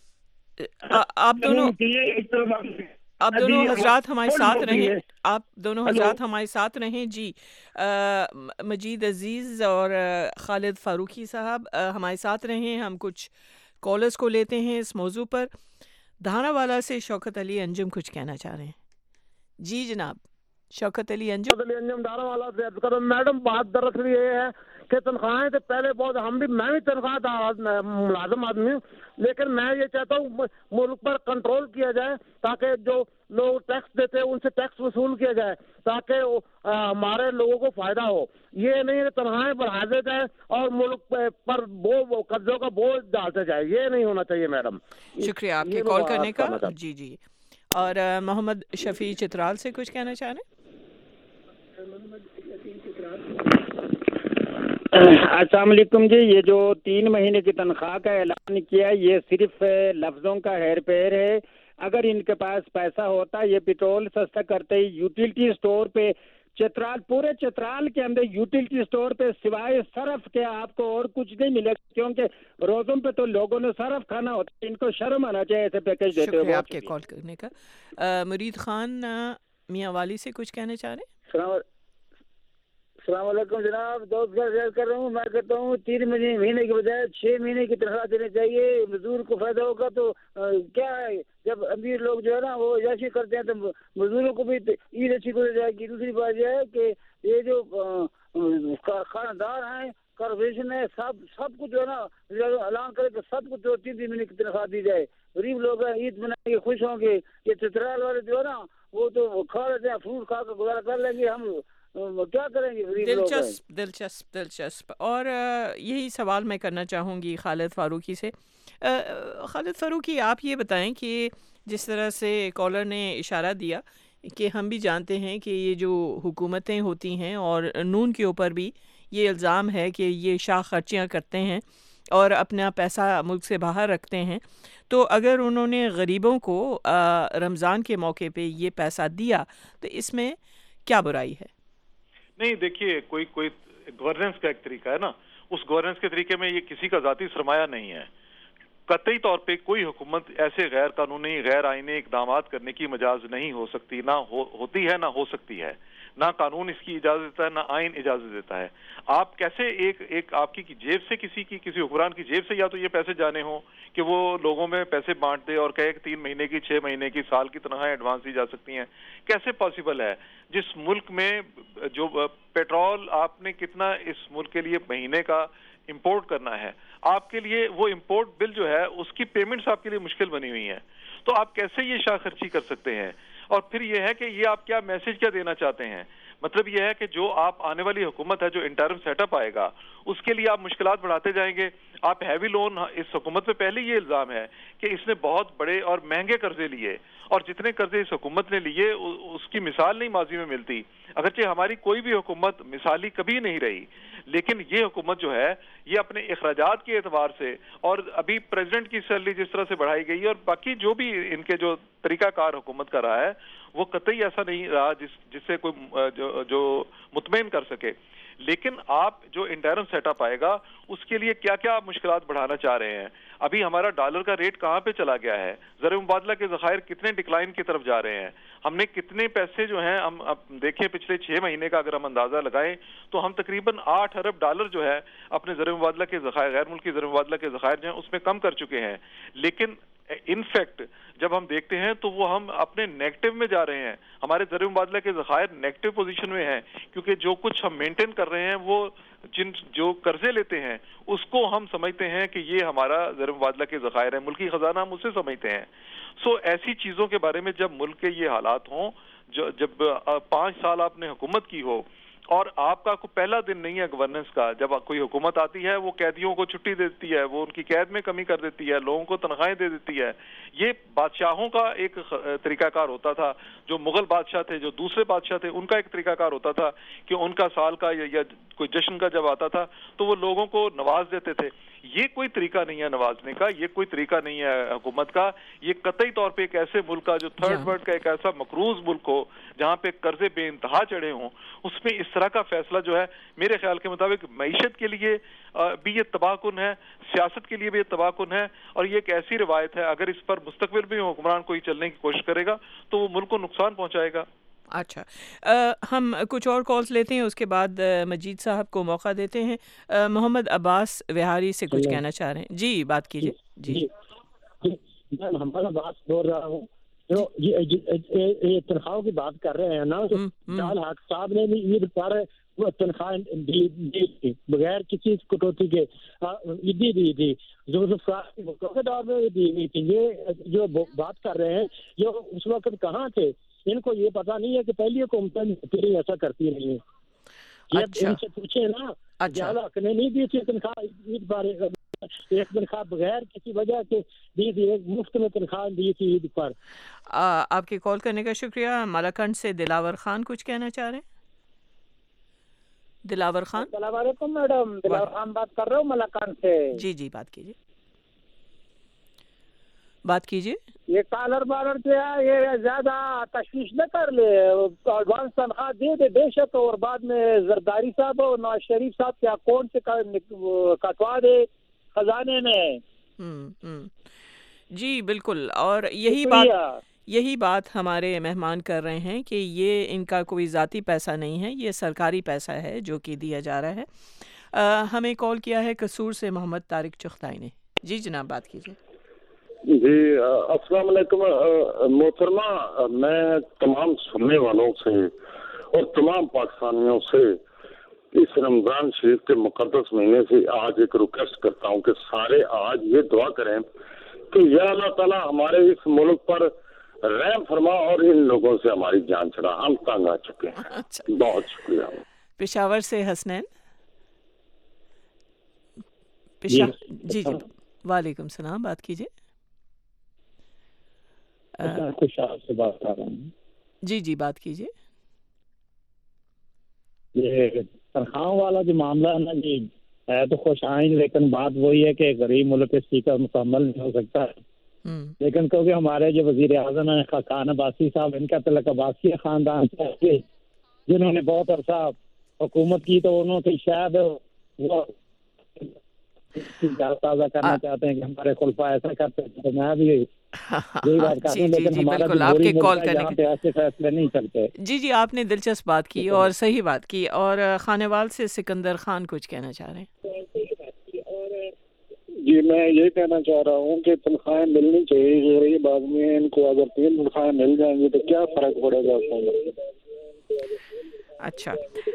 آپ دونوں حضرات ہمارے ساتھ رہیں, آپ دونوں حضرات ہمارے ساتھ رہیں. جی مجید عزیز اور خالد فاروقی صاحب ہمارے ساتھ رہیں. ہم کچھ کالرز کو لیتے ہیں اس موضوع پر. دھانا والا سے شوکت علی انجم کچھ کہنا چاہ رہے ہیں. جی جناب شوکت علی انجم. دھانا والا سے میڈم بات دراصل یہ ہے کہ تنخواہیں تو پہلے بہت, میں بھی تنخواہ تھا ملازم آدمی ہوں, لیکن میں یہ چاہتا ہوں ملک پر کنٹرول کیا جائے تاکہ جو لوگ ٹیکس دیتے ہیں ان سے ٹیکس وصول کیا جائے تاکہ ہمارے لوگوں کو فائدہ ہو. یہ نہیں کہ تنخواہیں بڑھا دیتے جائے اور ملک پر قرضوں کا بوجھ ڈالتے جائے, یہ نہیں ہونا چاہیے میڈم. شکریہ آپ کے کال کرنے کا. جی اور محمد شفیع چترال سے کچھ کہنا چاہ رہے ہیں؟ السلام علیکم جی. یہ جو 3 مہینے کی تنخواہ کا اعلان کیا یہ صرف لفظوں کا ہیر پھیر ہے. اگر ان کے پاس پیسہ ہوتا یہ پیٹرول سستا کرتے ہی یوٹیلٹی سٹور پہ پورے چترال کے اندر یوٹیلٹی سٹور پہ سوائے صرف کے آپ کو اور کچھ نہیں ملے گا, کیونکہ روزوں پہ تو لوگوں نے صرف کھانا ہوتا ہے. ان کو شرم آنا چاہیے ایسے پیکج دیتے ہوئے. شکریہ آپ کے کال کرنے کا. مرید خان میاں والی سے کچھ کہنا چاہ رہے ہیں؟ السلام علیکم جناب, دوست گھر کر رہا ہوں. میں کہتا ہوں 3 مہینے کے بجائے 6 مہینے کی تنخواہ دینی چاہیے. مزدور کو فائدہ ہوگا تو کیا ہے, جب امیر لوگ جو ہے نا وہ عیاشی کرتے ہیں تو مزدوروں کو بھی عید اچھی ہو جائے گی. دوسری بات یہ ہے کہ یہ جو خاندار ہیں کارپوریشن ہے سب کچھ جو ہے نا اعلان کرے کہ سب کچھ 3 مہینے کی تنخواہ دی جائے. غریب لوگ ہیں عید منائیں گے, خوش ہوں گے. یہ چترال والے جو ہے نا وہ تو کھا لیتے ہیں, فروٹ کھا کر گزارا کر لیں گے. ہم کیا کریں گے؟ دلچسپ اور یہی سوال میں کرنا چاہوں گی خالد فاروقی سے. خالد فاروقی، آپ یہ بتائیں کہ جس طرح سے کالر نے اشارہ دیا کہ ہم بھی جانتے ہیں کہ یہ جو حکومتیں ہوتی ہیں اور نون کے اوپر بھی یہ الزام ہے کہ یہ شاہ خرچیاں کرتے ہیں اور اپنا پیسہ ملک سے باہر رکھتے ہیں، تو اگر انہوں نے غریبوں کو رمضان کے موقع پہ یہ پیسہ دیا تو اس میں کیا برائی ہے؟ نہیں، دیکھیے، کوئی گورننس کا ایک طریقہ ہے نا، اس گورننس کے طریقے میں یہ کسی کا ذاتی سرمایہ نہیں ہے. قطعی طور پہ کوئی حکومت ایسے غیر قانونی غیر آئینی اقدامات کرنے کی مجاز نہیں ہو سکتی، نہ ہوتی ہے، نہ ہو سکتی ہے. نہ قانون اس کی اجازت دیتا ہے، نہ آئین اجازت دیتا ہے. آپ کیسے ایک آپ کی جیب سے کسی حکمران کی جیب سے یا تو یہ پیسے جانے ہوں کہ وہ لوگوں میں پیسے بانٹ دے اور کہے کہ 3 مہینے کی 6 مہینے کی سال کی تنخواہیں ایڈوانس دی جا سکتی ہیں؟ کیسے پاسبل ہے؟ جس ملک میں جو پیٹرول آپ نے کتنا اس ملک کے لیے مہینے کا امپورٹ کرنا ہے، آپ کے لیے وہ امپورٹ بل جو ہے اس کی پیمنٹس آپ کے لیے مشکل بنی ہوئی ہیں. تو آپ کیسے یہ شاہ خرچی کر سکتے ہیں؟ اور پھر یہ ہے کہ یہ آپ کیا میسج کیا دینا چاہتے ہیں؟ مطلب یہ ہے کہ جو آپ آنے والی حکومت ہے، جو انٹرم سیٹ اپ آئے گا، اس کے لیے آپ مشکلات بڑھاتے جائیں گے. آپ ہیوی لون، اس حکومت پہ پہلے یہ الزام ہے کہ اس نے بہت بڑے اور مہنگے قرضے لیے، اور جتنے قرضے اس حکومت نے لیے اس کی مثال نہیں ماضی میں ملتی. اگرچہ ہماری کوئی بھی حکومت مثالی کبھی نہیں رہی، لیکن یہ حکومت جو ہے یہ اپنے اخراجات کے اعتبار سے، اور ابھی پریزیڈنٹ کی سیلری جس طرح سے بڑھائی گئی ہے اور باقی جو بھی ان کے جو طریقہ کار حکومت کا رہا ہے، وہ قطعی ایسا نہیں رہا جس سے کوئی جو مطمئن کر سکے. لیکن آپ جو انٹرم سیٹ اپ آئے گا اس کے لیے کیا کیا مشکلات بڑھانا چاہ رہے ہیں؟ ابھی ہمارا ڈالر کا ریٹ کہاں پہ چلا گیا ہے؟ زر مبادلہ کے ذخائر کتنے ڈکلائن کی طرف جا رہے ہیں؟ ہم نے کتنے پیسے جو ہیں، ہم اب دیکھیں پچھلے 6 مہینے کا اگر ہم اندازہ لگائیں تو ہم تقریباً 8 ارب ڈالر جو ہے اپنے زر مبادلہ کے ذخائر، غیر ملکی زر مبادلہ کے ذخائر جو ہیں اس میں کم کر چکے ہیں. لیکن انفیکٹ جب ہم دیکھتے ہیں تو وہ ہم اپنے نیگیٹو میں جا رہے ہیں. ہمارے زر مبادلہ کے ذخائر نیگیٹو پوزیشن میں ہیں، کیونکہ جو کچھ ہم مینٹین کر رہے ہیں وہ جو قرضے لیتے ہیں اس کو ہم سمجھتے ہیں کہ یہ ہمارا زر مبادلہ کے ذخائر ہے، ملکی خزانہ ہم اسے سمجھتے ہیں. سو ایسی چیزوں کے بارے میں جب ملک کے یہ حالات ہوں، جب 5 سال آپ نے حکومت کی ہو اور آپ کا کوئی پہلا دن نہیں ہے گورننس کا، جب کوئی حکومت آتی ہے وہ قیدیوں کو چھٹی دیتی ہے، وہ ان کی قید میں کمی کر دیتی ہے، لوگوں کو تنخواہیں دے دیتی ہے. یہ بادشاہوں کا ایک طریقہ کار ہوتا تھا. جو مغل بادشاہ تھے، جو دوسرے بادشاہ تھے، ان کا ایک طریقہ کار ہوتا تھا کہ ان کا سال کا یا کوئی جشن کا جب آتا تھا تو وہ لوگوں کو نواز دیتے تھے. یہ کوئی طریقہ نہیں ہے نوازنے کا، یہ کوئی طریقہ نہیں ہے حکومت کا. یہ قطعی طور پہ ایک ایسے ملک کا جو تھرڈ ورلڈ کا ایک ایسا مقروض ملک ہو جہاں پہ قرضے بے انتہا چڑھے ہوں، اس میں اس طرح کا فیصلہ جو ہے میرے خیال کے مطابق معیشت کے لیے بھی یہ تباہ کن ہے، سیاست کے لیے بھی یہ تباہ کن ہے. اور یہ ایک ایسی روایت ہے اگر اس پر مستقبل میں حکمران کوئی چلنے کی کوشش کرے گا تو وہ ملک کو نقصان پہنچائے گا. اچھا، ہم کچھ اور کالز لیتے ہیں، اس کے بعد مجید صاحب کو موقع دیتے ہیں. محمد عباس وہاری سے کچھ کہنا چاہ رہے ہیں. جی بات کیجیے. جی میں محمد عباس بول رہا ہوں. جو یہ تنخواہوں کی بات کر رہے ہیں نا، جال حق صاحب نے بھی عید پر تنخواہ دی تھی بغیر کسی کٹوتی کے، دی تھی کے دور میں دی ہوئی تھی. یہ جو بات کر رہے ہیں یہ اس وقت کہاں تھے؟ ان کو یہ پتا نہیں ہے کہ پہلی حکومتیں ایسا کرتی رہی ہیں. یہ ان سے پوچھے نا، جال حق نے نہیں دی تھی تنخواہ عید پر، ایک تنخواہ بغیر کسی وجہ سے دی تھی، ایک مفت میں تنخواہ دی تھی عید پر. آپ کے کال کرنے کا شکریہ. ملاکنڈ سے دلاور خان کچھ کہنا چاہ رہے ہیں. دلاور خان. السلام علیکم میڈم، دلاور خان بات کر رہا ہوں ملاکنڈ سے. جی بات کیجیے. یہ کالر بالر کیا یہ زیادہ تشویش نہ کر لے، ایڈوانس تنخواہ دے بے شک، اور بعد میں زرداری صاحب اور نواز شریف صاحب کے اکاؤنٹ سے کٹوا دے خزانے میں. جی بالکل. اور یہی بات ہمارے مہمان کر رہے ہیں کہ یہ ان کا کوئی ذاتی پیسہ نہیں ہے، یہ سرکاری پیسہ ہے جو کہ دیا جا رہا ہے. ہمیں کال کیا ہے قصور سے محمد طارق چغتائی نے. جی جناب بات کیجیے. جی السلام علیکم محترمہ. میں تمام سننے والوں سے اور تمام پاکستانیوں سے اس رمضان شریف کے مقدس مہینے سے آج ایک ریکویسٹ کرتا ہوں کہ سارے آج یہ دعا کریں کہ یا اللہ تعالیٰ ہمارے اس ملک پر रहम फरमा और इन लोगों से हमारी जान छड़ा, हम तंग आ चुके हैं। बहुत शुक्रिया। पेशावर से हसनैन। जी वालेकुम सलाम, बात कीजिए। खुशहाल से बात कर रहा हूँ। जी बात कीजिए। ये तनख्वाह वाला जो मामला है ना जी, है तो खुश आइन, लेकिन बात वही है कि गरीब मुल्क पे स्पीकर मुकम्मल नहीं हो सकता है। लेकिन क्योंकि हमारे जो वजीर आज़म है खान अब्बासी साहब, इनका तलक अब्बासी खानदान से, जिन्होंने बहुत अरसा हुकूमत की, तो उन्होंने शायद वो ताज़ा करना चाहते हैं कि हमारे खुलफा ऐसा करते हैं, तो मैं भी यही बात करता हूं। लेकिन हमारा आपके कॉल करने के ऐसे फैसले नहीं चलते। जी आपने दिलचस्प बात की और सही बात की। और खानेवाल से सिकंदर खान कुछ कहना चाह रहे हैं। जी मैं यही कहना चाह रहा हूँ कि तनख्वाहें मिलनी चाहिए गरीब आदमी है, इनको अगर 3 तनख्वाहें मिल जाएंगी तो क्या फर्क पड़ेगा उसमें। अच्छा,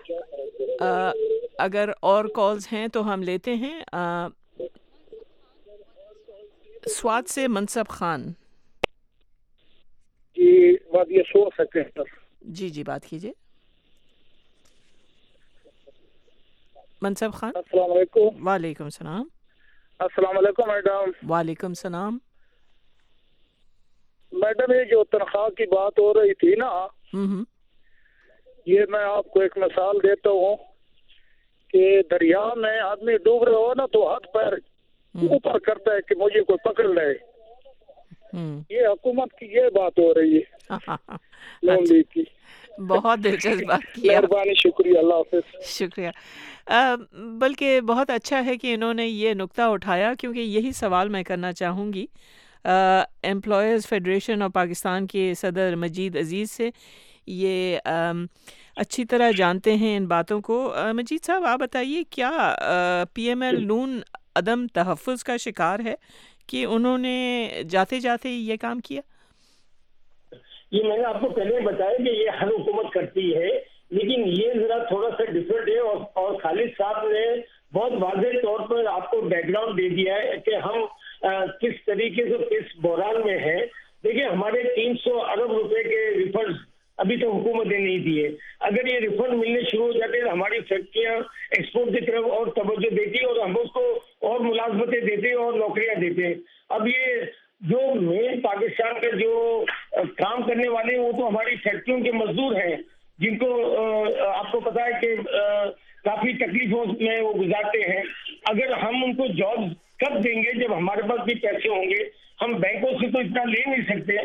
अगर और कॉल्स हैं तो हम लेते हैं। स्वाद से मनसब खान। जी बात ये सो सकते हैं सर। जी बात कीजिए मनसब खान। अस्सलाम वालेकुम। वालेकुम सलाम। अस्सलाम वालेकुम मैडम। वालेकुम सलाम। मैडम ये जो तनख्वाह की बात हो रही थी ना, ये मैं आपको एक मिसाल देता हूँ कि दरिया में आदमी डूब रहे हो ना तो हाथ पैर ऊपर करता है कि मुझे कोई पकड़ ले। ये हुकूमत की ये बात हो रही है नून लीग की। बहुत दिलचस्प बात की। मेहरबानी, शुक्रिया, अल्लाह हाफिज़। शुक्रिया। बल्कि बहुत अच्छा है कि इन्होंने ये नुक्ता उठाया, क्योंकि यही सवाल मैं करना चाहूँगी एम्प्लॉयज़ फेडरेशन और पाकिस्तान के सदर मजीद अजीज़ से। ये अच्छी तरह जानते हैं इन बातों को। मजीद साहब आप बताइए, क्या PML नून अदम तहफ़्फ़ुज़ का शिकार है कि उन्होंने जाते जाते ये काम किया? ये मैंने आपको पहले बताया कि ये हर हुकूमत करती है, लेकिन ये जरा थोड़ा सा डिफरेंट है। और खालिद साहब ने बहुत वाज़ेह तौर पर आपको बैकग्राउंड दे दिया है कि हम किस तरीके से किस बहरान में है। देखिए हमारे 300 अरब रुपए के रिफंड अभी तो हुकूमत ने नहीं दिए। अगर ये रिफंड मिलने शुरू हो जाते हैं, हमारी फैक्ट्रियाँ एक्सपोर्ट की तरफ और तवज्जो देती और हम उसको और मुलाजमतें देते और नौकरियां देते। अब ये जो मेन पाकिस्तान के जो काम करने वाले वो तो हमारी फैक्ट्रियों के मजदूर हैं, जिनको आपको पता है कि काफी तकलीफों में वो गुजारते हैं। अगर हम उनको जॉब कब देंगे जब हमारे पास भी पैसे होंगे। हम बैंकों से तो इतना ले नहीं सकते।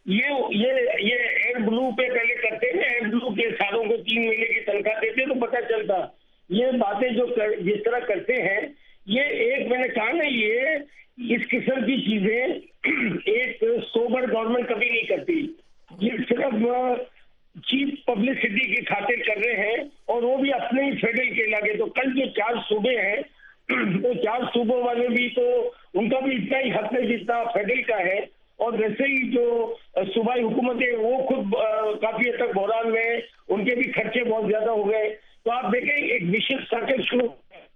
ये एयर ब्लू पे पहले करते हैं, एयर ब्लू के सालों को 3 महीने की तनख्वाह देते तो पता चलता। ये बातें जो जिस तरह करते हैं, ये एक मैंने कहा ना, ये इस किस्म की चीजें एक सोबर गवर्नमेंट कभी नहीं करती। ये सिर्फ चीफ पब्लिसिटी की खातिर कर रहे हैं, और वो भी अपने ही फेडरल के इलाके। तो कल जो 4 सूबे हैं, वो 4 सूबों वाले भी तो उनका भी इतना ही हक है जितना फेडरल का है। और वैसे ही जो सूबाई हुकूमत है वो खुद काफी हद तक बहरान में, उनके भी खर्चे बहुत ज्यादा हो गए। तो आप देखें एक विशेष सर्कल शुरू,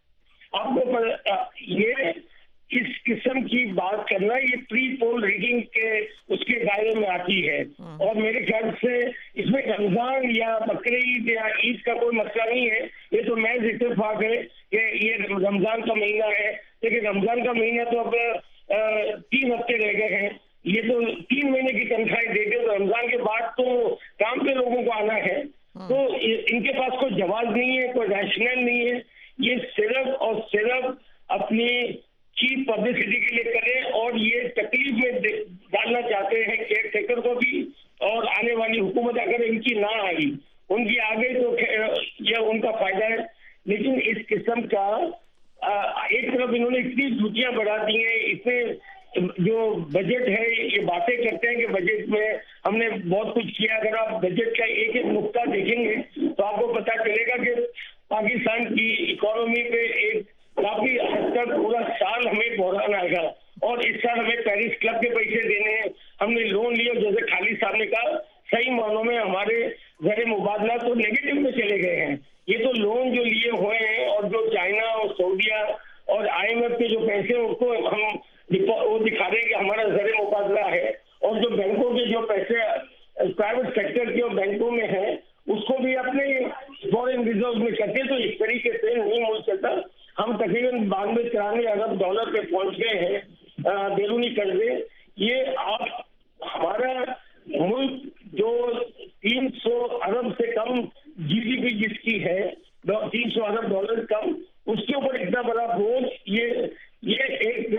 आपको ये इस किस्म की बात करना ये प्री पोल रीडिंग के उसके दायरे में आती है। और मेरे ख्याल से इसमें रमजान या बकरीद या ईद का कोई मसला नहीं है। ये तो महज इत्तेफाक है कि ये रमजान का महीना है, लेकिन रमजान का महीना तो अब 3 हफ्ते रह गए हैं। ये तो 3 महीने की तनख्वाहें देते, तो रमजान के बाद तो काम पे लोगों को आना है। तो इनके पास कोई जवाब नहीं है, कोई रैशनल नहीं है। ये सिर्फ और सिर्फ अपनी चीफ पब्लिसिटी के लिए करें, और ये तकलीफ में डालना चाहते हैं केयर टेकर को भी। और आने वाली हुकूमत अगर इनकी ना आई, उनकी आ गई तो यह उनका फायदा है। लेकिन इस किस्म का एक तरफ इन्होंने इतनी ड्यूटियां बढ़ा दी हैं, इसमें जो बजट है ये बातें करते हैं कि बजट में हमने बहुत कुछ किया। अगर आप बजट का एक एक नुक्ता देखेंगे तो आपको पता चलेगा कि पाकिस्तान की इकोनॉमी पे एक काफी हद तक पूरा साल हमें बहरान आएगा। और इस साल हमें पेरिस क्लब के पैसे देने हैं, हमने लोन लिया। जैसे खालिद साहब ने कहा, सही मानों में हमारे ज़र मुबादला तो नेगेटिव में चले गए हैं। ये तो लोन जो लिए हुए हैं, और जो चाइना और सऊदीया और IMF के जो पैसे हैं उसको हम वो दिखा रहे हैं कि हमारा ज़र मुबादला है। और जो बैंकों के जो पैसे प्राइवेट सेक्टर के और बैंकों में है उसको भी अपने फॉरेन रिजर्व में करते, तो इस तरीके से नहीं हो सकता। हम तकरीबन 92-93 अरब डॉलर पे पहुंच गए हैं बैरूनी कर्जे। ये आप हमारा मुल्क जो 300 अरब से कम जीडीपी जिसकी है, 300 अरब डॉलर कम, उसके ऊपर इतना बड़ा बोझ, ये एक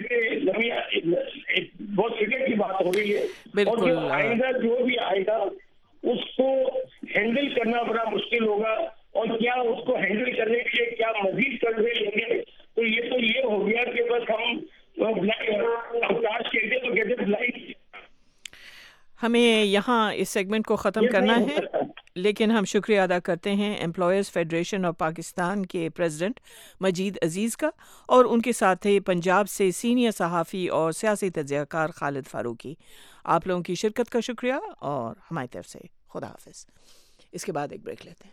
बहुत फिक्र की बात हो रही है। और जो आएगा, जो भी आएगा उसको हैंडल करना बड़ा मुश्किल होगा, और क्या उसको हैंडल करने के लिए क्या मजीद कर्जे लेंगे। तो ये हो गया कि बस हम अवकाश कहते तो कहते भलाई। हमें यहाँ इस सेगमेंट को ख़त्म करना है, लेकिन हम शुक्रिया अदा करते हैं एम्प्लॉयर्स फेडरेशन ऑफ पाकिस्तान के प्रेसिडेंट मजीद अजीज़ का, और उनके साथ ही पंजाब से सीनियर सहाफ़ी और सियासी तज्ज़ियाकार खालिद फारूकी। आप लोगों की शिरकत का शुक्रिया और हमारी तरफ से खुदा हाफ़िज़। इसके बाद एक ब्रेक लेते हैं।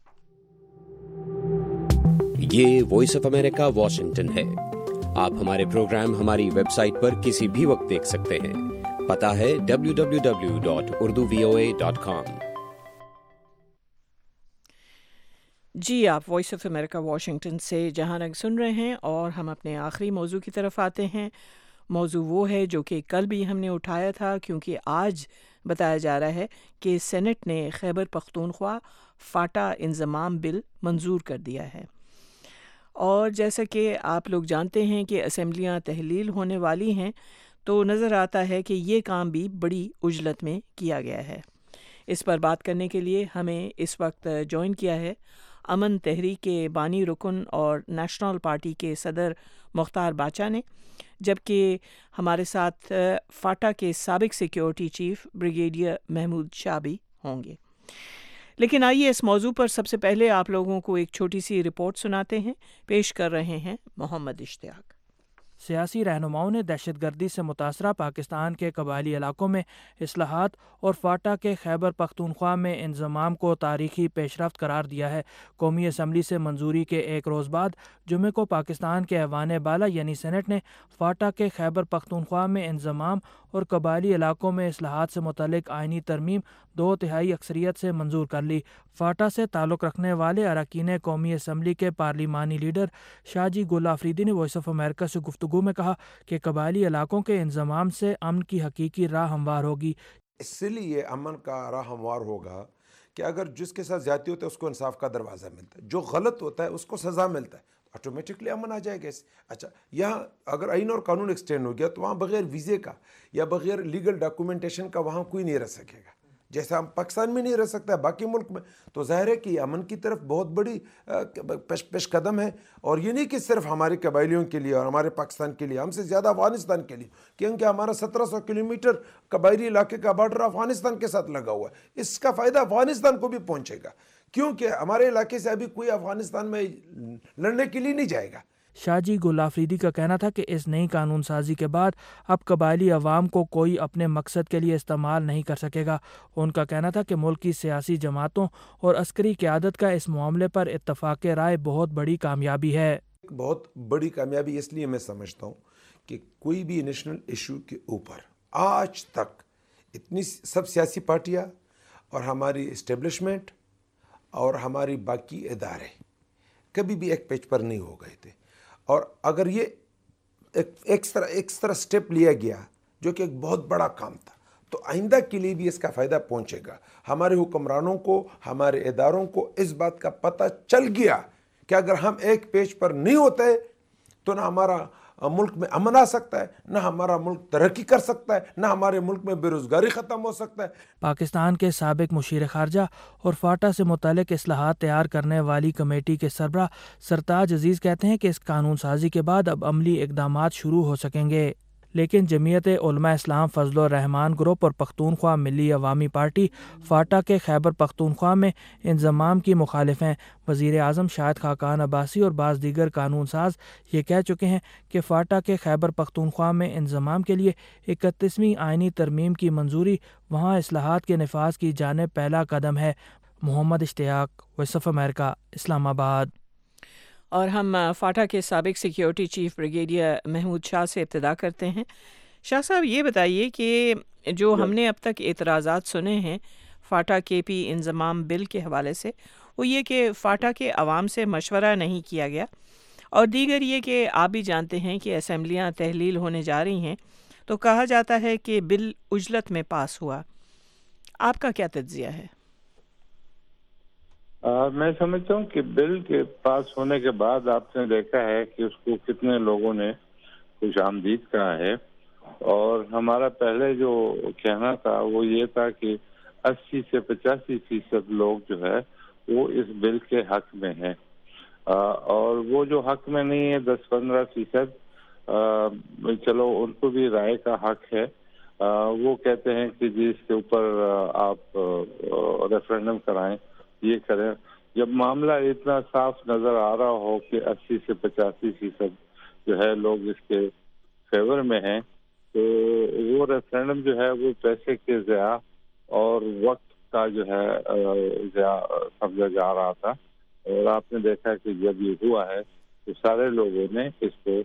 ये वॉइस ऑफ अमेरिका वाशिंगटन है। आप हमारे प्रोग्राम हमारी वेबसाइट पर किसी भी वक्त देख सकते हैं। पता है www.urduvoa.com। जी, आप वॉइस ऑफ अमेरिका वाशिंगटन से जहां रंग सुन रहे हैं, और हम अपने आखिरी मौजू की तरफ आते हैं। मौजू वो है जो कि कल भी हमने उठाया था, क्योंकि आज बताया जा रहा है कि सेनेट ने खैबर पख्तूनख्वा फाटा इंज़माम बिल मंजूर कर दिया है। और जैसा कि आप लोग जानते हैं कि असेंबलियां तहलील होने वाली हैं, तो नज़र आता है कि ये काम भी बड़ी उजलत में किया गया है। इस पर बात करने के लिए हमें इस वक्त ज्वाइन किया है अमन तहरीक के बानी रुकन और नेशनल पार्टी के सदर मुख्तार बाचा ने, जबकि हमारे साथ फाटा के साबिक security chief brigadier Mahmood Shah भी होंगे। लेकिन आइए इस मौजू पर सबसे पहले आप लोगों को एक छोटी सी रिपोर्ट सुनाते हैं। पेश कर रहे हैं मोहम्मद इश्तियाक। सियासी रहनुमाओं ने दहशतगर्दी से मुतासरा पाकिस्तान के कबायली इलाकों में इस्लाहात और फाटा के खैबर पख्तूनख्वा में इंज़माम को तारीखी पेशरफ्त करार दिया है। कौमी असम्बली से मंजूरी के एक रोज़ बाद जुमे को पाकिस्तान के ऐवान बाला यानी सेनेट ने फाटा के खैबर पख्तूनख्वा में इंज़माम और कबायली इलाकों में इस्लाहात से मुतल्लिक आइनी तरमीम 2/3 अक्सरियत से मंजूर कर ली। फाटा से ताल्लुक़ रखने वाले अरकान कौमी असम्बली के पार्लिमानी लीडर शाहजी गुल आफरीदी ने वॉइस ऑफ अमेरिका से गुफ्तगू में कहा कि कबायली इलाकों के इंज़माम से अमन की हकीकी राह हमवार होगी। इसलिए अमन का राह हमवार होगा कि अगर जिसके साथ ज़्यादती होता है उसको इंसाफ का दरवाज़ा मिलता है, जो गलत होता है उसको सज़ा मिलता है, ऑटोमेटिकली अमन आ जाएगा इससे। अच्छा, यहाँ अगर आइन और कानून एक्सटेंड हो गया तो वहाँ बग़ैर वीज़े का या बग़ैर लीगल डॉक्यूमेंटेशन का वहाँ कोई नहीं रह सकेगा, जैसा हम पाकिस्तान में नहीं रह सकता है बाकी मुल्क में। तो ज़ाहिर है कि अमन की तरफ बहुत बड़ी पेश कदम है, और ये नहीं कि सिर्फ हमारे कबायलियों के लिए और हमारे पाकिस्तान के लिए, हमसे ज़्यादा अफ़गानिस्तान के लिए, क्योंकि हमारा 1700 किलोमीटर कबायली इलाके का बॉर्डर अफ़गानिस्तान के साथ लगा हुआ है। इसका फ़ायदा अफ़गानिस्तान को भी पहुँचेगा, क्योंकि हमारे इलाके से अभी कोई अफ़गानिस्तान में लड़ने के लिए नहीं जाएगा। शाहजी गुल आफरीदी का कहना था कि इस नई कानून साजी के बाद अब कबायली अवाम को कोई अपने मकसद के लिए इस्तेमाल नहीं कर सकेगा। उनका कहना था कि मुल्क की सियासी जमातों और अस्करी क़यादत का इस मामले पर इत्तफ़ाक़ राय बहुत बड़ी कामयाबी है। बहुत बड़ी कामयाबी इसलिए मैं समझता हूँ कि कोई भी नेशनल इशू के ऊपर आज तक इतनी सब सियासी पार्टियाँ और हमारी इस्टेब्लिशमेंट और हमारी बाकी इदारे कभी भी एक पेज पर नहीं हो गए थे। और अगर ये एक तरह स्टेप लिया गया जो कि एक बहुत बड़ा काम था, तो आइंदा के लिए भी इसका फ़ायदा पहुंचेगा। हमारे हुक्मरानों को, हमारे इदारों को इस बात का पता चल गया कि अगर हम एक पेज पर नहीं होते तो ना हमारा मुल्क में अमन आ सकता है, ना हमारा मुल्क तरक्की कर सकता है, ना हमारे मुल्क में बेरोज़गारी ख़त्म हो सकता है। पाकिस्तान के साबिक मुशीर ख़ारजा और फाटा से मुतालिक इस्लाहात तैयार करने वाली कमेटी के सरबराह सरताज अजीज़ कहते हैं कि इस कानून साजी के बाद अब अमली इक़दामात शुरू हो सकेंगे। लेकिन जमीयत उलमा इस्लाम फजल रहमान ग्रुप और पख्तूनख्वा मिली अवामी पार्टी फाटा के खैबर पख्तूनख्वा में इंज़माम की मुखालिफ हैं। वज़ीर आज़म शाहिद खाकान अब्बासी और बाज़ दीगर कानून साज ये कह चुके हैं कि फाटा के खैबर पख्तूनख्वा में इंज़माम के लिए 31वीं आइनी तरमीम की मंजूरी वहाँ इस्लाहात के नफाज की जानिब पहला कदम है। Mohammad Ishtiaq, voice of America, Islamabad. और हम फाटा के साबिक security chief brigadier Mahmood Shah से इब्तिदा करते हैं। شاہ صاحب یہ بتائیے کہ جو ہم نے اب تک اعتراضات سنے ہیں فاٹا کے پی انضمام بل کے حوالے سے، وہ یہ کہ فاٹا کے عوام سے مشورہ نہیں کیا گیا، اور دیگر یہ کہ آپ بھی جانتے ہیں کہ اسمبلیاں تحلیل ہونے جا رہی ہیں تو کہا جاتا ہے کہ بل عجلت میں پاس ہوا. آپ کا کیا تجزیہ ہے؟ میں سمجھتا ہوں کہ بل کے پاس ہونے کے بعد آپ نے دیکھا ہے کہ اس کو کتنے لوگوں نے خوش آمدید کہا ہے، اور ہمارا پہلے جو کہنا تھا وہ یہ تھا کہ 80 سے 85% لوگ جو ہے وہ اس بل کے حق میں ہیں، اور وہ جو حق میں نہیں ہے 10-15% چلو ان کو بھی رائے کا حق ہے. وہ کہتے ہیں کہ جی اس کے اوپر آپ ریفرینڈم کرائیں، یہ کریں. جب معاملہ اتنا صاف نظر آ رہا ہو کہ 80 سے 85% جو ہے لوگ اس کے فیور میں ہیں، تو وہ ریفرینڈم جو ہے وہ پیسے کے ضیاع اور وقت کا جو ہے ضیاع سمجھا جا رہا تھا. اور آپ نے دیکھا کہ جب یہ ہوا ہے تو سارے لوگوں نے اس کو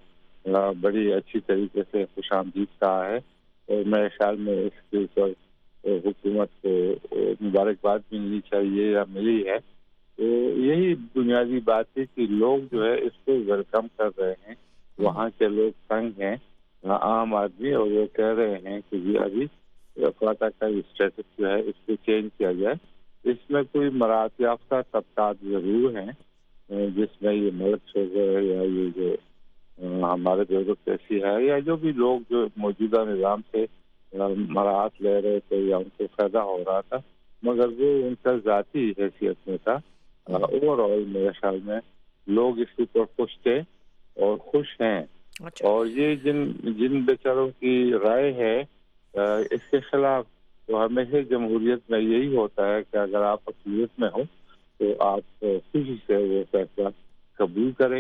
بڑی اچھی طریقے سے خوش آمدید کہا ہے، اور میرے خیال میں اس کے اوپر حکومت کو مبارکباد ملنی چاہیے یا ملی ہے. تو یہی بنیادی بات ہے کہ لوگ جو ہے اس کو ویلکم کر رہے ہیں. وہاں کے لوگ تنگ ہیں، عام آدمی، اور وہ کہہ رہے ہیں کہ جی ابھی فاٹا کا اسٹیٹس جو ہے اس کو چینج کیا جائے. اس میں کوئی مراعات یافتہ طبقات ضرور ہیں جس میں یہ مرد ہو گئے یا یہ جو ہمارے بیوروکریسی ہے یا جو بھی لوگ جو موجودہ نظام سے مراعات لے رہے تھے یا ان کو فائدہ ہو رہا تھا، مگر وہ ان کا ذاتی حیثیت میں تھا. اوور آل میرے خیال میں لوگ اس کے اوپر خوش تھے اور خوش ہیں. اور یہ جن بیچاروں کی رائے ہے اس کے خلاف، تو ہمیشہ جمہوریت میں یہی ہوتا ہے کہ اگر آپ اقلیت میں ہو تو آپ خوشی سے وہ فیصلہ قبول کریں.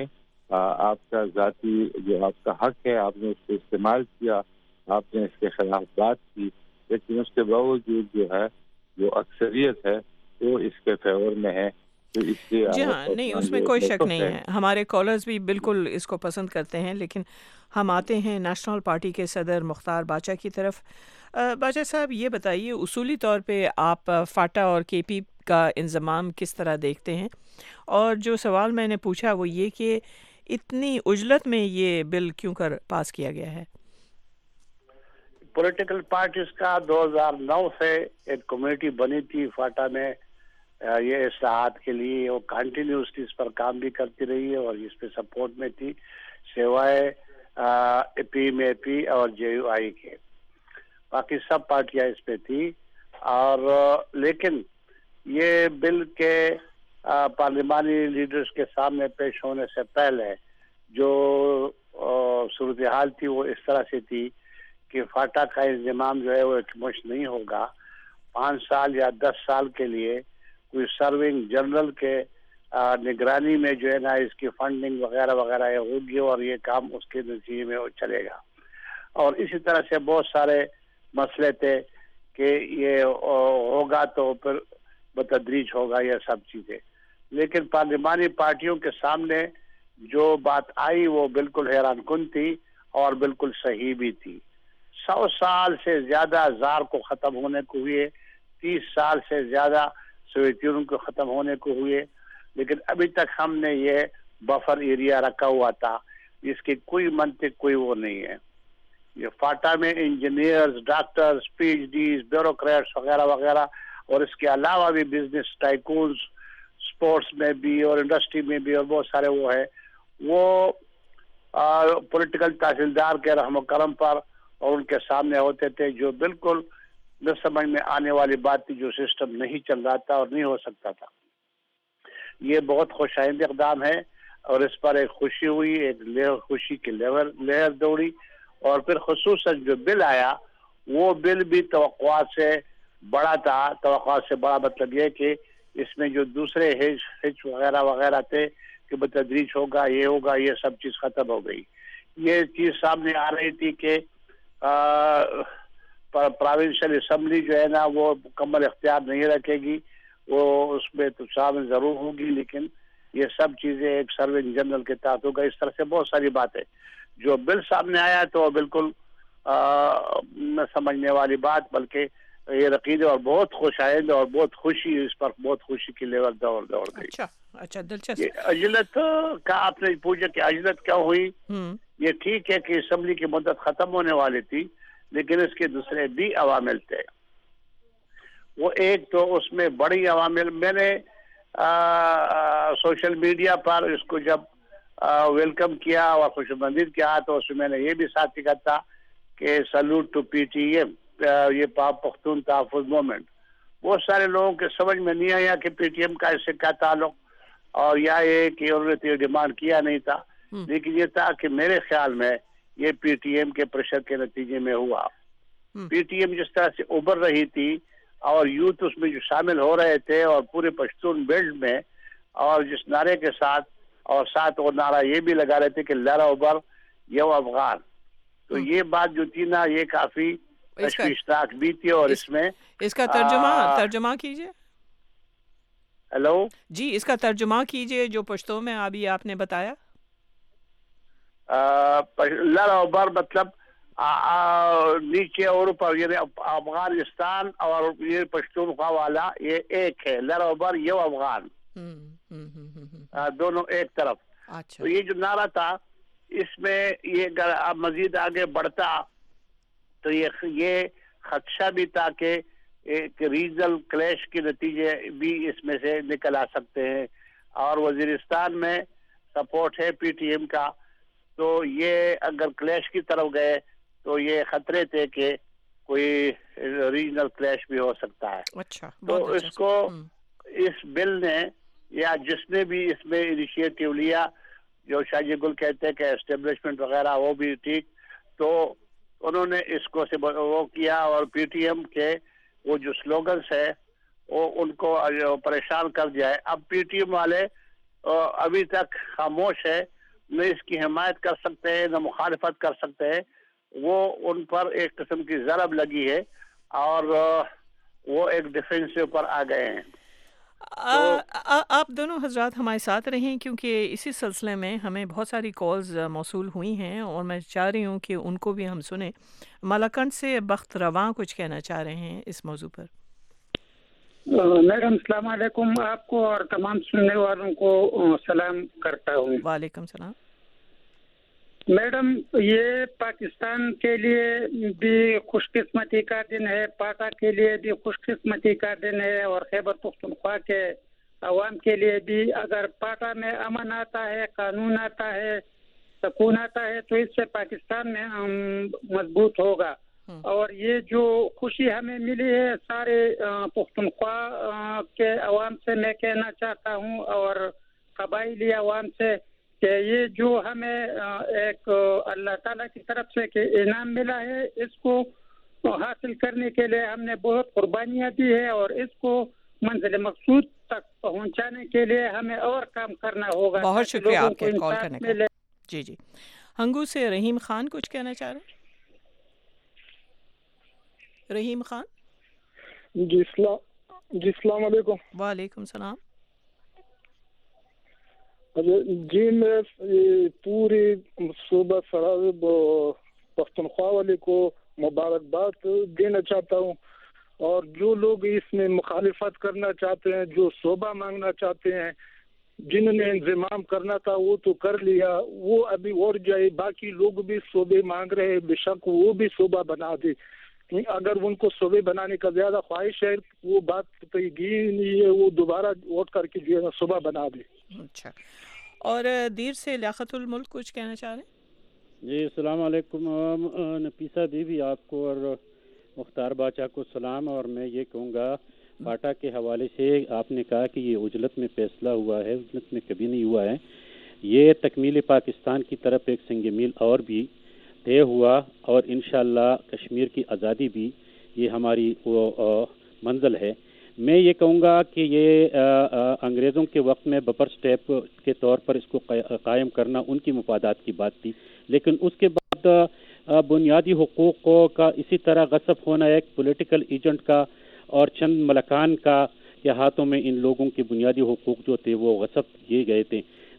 آپ کا ذاتی جو آپ کا حق ہے آپ نے اس کو استعمال کیا، آپ نے اس کے خلاف بات کی، لیکن اس کے باوجود جو ہے جو اکثریت ہے وہ اس کے فیور میں ہے. جی ہاں، نہیں اس میں کوئی شک نہیں ہے. ہمارے کالرز بھی بالکل اس کو پسند کرتے ہیں. لیکن ہم آتے ہیں نیشنل پارٹی کے صدر مختار باچا کی طرف. باچا صاحب یہ بتائیے اصولی طور پہ آپ فاٹا اور کے پی کا انضمام کس طرح دیکھتے ہیں؟ اور جو سوال میں نے پوچھا وہ یہ کہ اتنی عجلت میں یہ بل کیوں کر پاس کیا گیا ہے؟ پولیٹیکل پارٹیز کا 2009 سے ایک کمیٹی بنی تھی فاٹا میں یہ اصلاحات کے لیے، وہ کنٹینیوسلی اس پر کام بھی کرتی رہی ہے اور اس پہ سپورٹ میں تھی سوائے پی ایم اے پی اور جے یو آئی کے. باقی سب پارٹیاں اس پہ تھی. اور لیکن یہ بل کے پارلیمانی لیڈرز کے سامنے پیش ہونے سے پہلے جو صورتحال تھی وہ اس طرح سے تھی کہ فاٹا کا انضمام جو ہے وہ ایکمش نہیں ہوگا. 5 سال یا 10 سال کے لیے کوئی سرونگ جنرل کے نگرانی میں جو ہے نا اس کی فنڈنگ وغیرہ وغیرہ ہوگی اور یہ کام اس کے نتیجے میں چلے گا. اور اسی طرح سے بہت سارے مسئلے تھے کہ یہ ہوگا تو پھر بتدریج ہوگا یہ سب چیزیں. لیکن پارلیمانی پارٹیوں کے سامنے جو بات آئی وہ بالکل حیران کن تھی اور بالکل صحیح بھی تھی. 100 سال سے زیادہ زار کو ختم ہونے کو ہوئے، 30 سال سے زیادہ سوویت یونین کو ختم ہونے کو ہوئے، لیکن ابھی تک ہم نے یہ بفر ایریا رکھا ہوا تھا. اس کی کوئی منطق کوئی وہ نہیں ہے. یہ فاٹا میں engineers, doctors, P H Ds, bureaucrats وغیرہ وغیرہ، اور اس کے علاوہ بھی بزنس ٹائکونز، سپورٹس میں بھی اور انڈسٹری میں بھی اور بہت سارے وہ ہے، وہ پولیٹیکل تحصیلدار کے رحم و کرم پر اور ان کے سامنے ہوتے تھے، جو بالکل نہ سمجھ میں آنے والی بات تھی، جو سسٹم نہیں چل رہا تھا اور نہیں ہو سکتا تھا. یہ بہت خوش آئند اقدام ہے اور اس پر ایک خوشی ہوئی، ایک خوشی کی لہر دوڑی. اور پھر خصوصاً جو بل آیا وہ بل بھی توقعات سے بڑا تھا. توقعات سے بڑا مطلب یہ کہ اس میں جو دوسرے ہچ وغیرہ وغیرہ تھے کہ بتدریج ہوگا، یہ ہوگا، یہ سب چیز ختم ہو گئی. یہ چیز سامنے آ رہی تھی کہ پروونشل اسمبلی جو ہے نا وہ مکمل اختیار نہیں رکھے گی، وہ اس میں تو شامل ضرور ہوگی، لیکن یہ سب چیزیں ایک سرونگ جنرل کے تحت ہوگا. اس طرح سے بہت ساری باتیں جو بل سامنے آیا تو بالکل نہ سمجھنے والی بات، بلکہ یہ عقیدے اور بہت خوش آئند اور بہت خوشی، اس پر بہت خوشی کی لیول دوڑ گئی۔ اچھا دلچسپ۔ یہ عجلت کا آپ نے پوچھا کہ عجلت کیا ہوئی؟ یہ ٹھیک ہے کہ اسمبلی کی مدت ختم ہونے والی تھی، لیکن اس کے دوسرے بھی عوامل تھے۔ وہ ایک تو اس میں بڑی عوامل، میں نے سوشل میڈیا پر اس کو جب ویلکم کیا اور خوش آمدید کیا تو اس میں میں نے یہ بھی ساتھ لکھا تھا کہ salute to P T M, یہ پاک پختون تحفظ موومنٹ۔ بہت سارے لوگوں کے سمجھ میں نہیں آیا کہ پی ٹی ایم کا اس سے کیا تعلق، اور یا یہ کہ انہوں نے یہ ڈیمانڈ کیا نہیں تھا، لیکن یہ تھا کہ میرے خیال میں یہ پی ٹی ایم کے پریشر کے نتیجے میں ہوا۔ پی ٹی ایم جس طرح سے ابھر رہی تھی اور یوتھ اس میں جو شامل ہو رہے تھے اور پورے پشتون بیلٹ میں، اور جس نعرے کے ساتھ، اور ساتھ وہ نعرہ یہ بھی لگا رہے تھے کہ لڑا ابھر یو افغان، تو یہ بات جو تھی نا یہ کافی تشویشناک بھی تھی۔ اور اس میں اس کا ترجمہ کیجئے۔ ہیلو جی، اس کا ترجمہ کیجئے جو پشتو میں ابھی آپ نے بتایا۔ لڑا ابھر مطلب نیچے اور اوپر، یعنی افغانستان اور یہ پشتونخوا والا یہ ایک ہے، لڑا ابھر یو افغان، دونوں ایک طرف۔ تو یہ جو نعرہ تھا اس میں یہ مزید آگے بڑھتا تو یہ خدشہ بھی تھا کہ ایک ریجنل کلیش کے نتیجے بھی اس میں سے نکل آ سکتے ہیں، اور وزیرستان میں سپورٹ ہے پی ٹی ایم کا، تو یہ اگر کلیش کی طرف گئے تو یہ خطرے تھے کہ کوئی ریجنل کلیش بھی ہو سکتا ہے۔ تو اس کو اس بل نے یا جس نے بھی اس میں انیشیٹو لیا، جو شاہ جی گل کہتے ہیں کہ اسٹیبلشمنٹ وغیرہ، وہ بھی ٹھیک، تو انہوں نے اس کو سے وہ کیا، اور پی ٹی ایم کے وہ جو سلوگنس ہے وہ ان کو پریشان کر دیا ہے۔ اب پی ٹی ایم والے ابھی تک خاموش ہے، نہ اس کی حمایت کر سکتے ہیں نہ مخالفت کر سکتے ہیں، وہ ان پر ایک قسم کی ضرب لگی ہے اور وہ ایک ڈیفینسو پر آ گئے ہیں۔ آپ دونوں حضرات ہمارے ساتھ رہیں، کیونکہ اسی سلسلے میں ہمیں بہت ساری کالز موصول ہوئی ہیں اور میں چاہ رہی ہوں کہ ان کو بھی ہم سنیں۔ ملاکنڈ سے بخت رواں کچھ کہنا چاہ رہے ہیں اس موضوع پر۔ میڈم السلام علیکم، آپ کو اور تمام سننے والوں کو سلام کرتا ہوں۔ وعلیکم السلام۔ میڈم، یہ پاکستان کے لیے بھی خوش قسمتی کا دن ہے، پاکا کے لیے بھی خوش قسمتی کا دن ہے، اور خیبر پختونخوا کے عوام کے لیے بھی۔ اگر پاکا میں امن آتا ہے، قانون آتا ہے، سکون آتا ہے، تو اس سے پاکستان میں مضبوط ہوگا۔ اور یہ جو خوشی ہمیں ملی ہے سارے پختونخوا کے عوام سے میں کہنا چاہتا ہوں، اور قبائلی عوام سے، کہ یہ جو ہمیں ایک اللہ تعالیٰ کی طرف سے کہ انعام ملا ہے، اس کو حاصل کرنے کے لیے ہم نے بہت قربانیاں دی ہے، اور اس کو منزل مقصود تک پہنچانے کے لیے ہمیں اور کام کرنا ہوگا۔ بہت شکریہ آپ کے کال کرنے کا۔ جی ہنگو سے رحیم خان کچھ کہنا چاہ رہے ہیں۔ رحیم خان۔ جی السلام علیکم۔ وعلیکم السلام۔ جی میں پوری صوبہ سرحد پختونخوا والے کو مبارکباد دینا چاہتا ہوں، اور جو لوگ اس میں مخالفت کرنا چاہتے ہیں، جو صوبہ مانگنا چاہتے ہیں، جنہوں نے انضمام کرنا تھا وہ تو کر لیا، وہ ابھی اور جائے، باقی لوگ بھی صوبے مانگ رہے ہیں، بے شک وہ بھی صوبہ بنا دے۔ اگر ان کو صوبے بنانے کا زیادہ خواہش ہے، وہ بات نہیں ہے، وہ دوبارہ ووٹ کر کے صوبہ بنا دے۔ اچھا، اور دیر سے لیاقت الملک کچھ کہنا چاہ رہے ہیں؟ جی السلام علیکم نفیسہ بیوی، آپ کو اور مختار باچا کو سلام۔ اور میں یہ کہوں گا پاٹا کے حوالے سے، آپ نے کہا کہ یہ عجلت میں فیصلہ ہوا ہے، عجلت میں کبھی نہیں ہوا ہے، یہ تکمیل پاکستان کی طرف ایک سنگ میل اور بھی طے ہوا، اور انشاءاللہ کشمیر کی آزادی بھی یہ ہماری وہ منزل ہے۔ میں یہ کہوں گا کہ یہ انگریزوں کے وقت میں بفر سٹیپ کے طور پر اس کو قائم کرنا ان کی مفادات کی بات تھی، لیکن اس کے بعد بنیادی حقوق کا اسی طرح غصب ہونا ایک پولیٹیکل ایجنٹ کا اور چند ملکان کا کے ہاتھوں میں ان لوگوں کے بنیادی حقوق جو تھے وہ غصب کیے گئے تھے۔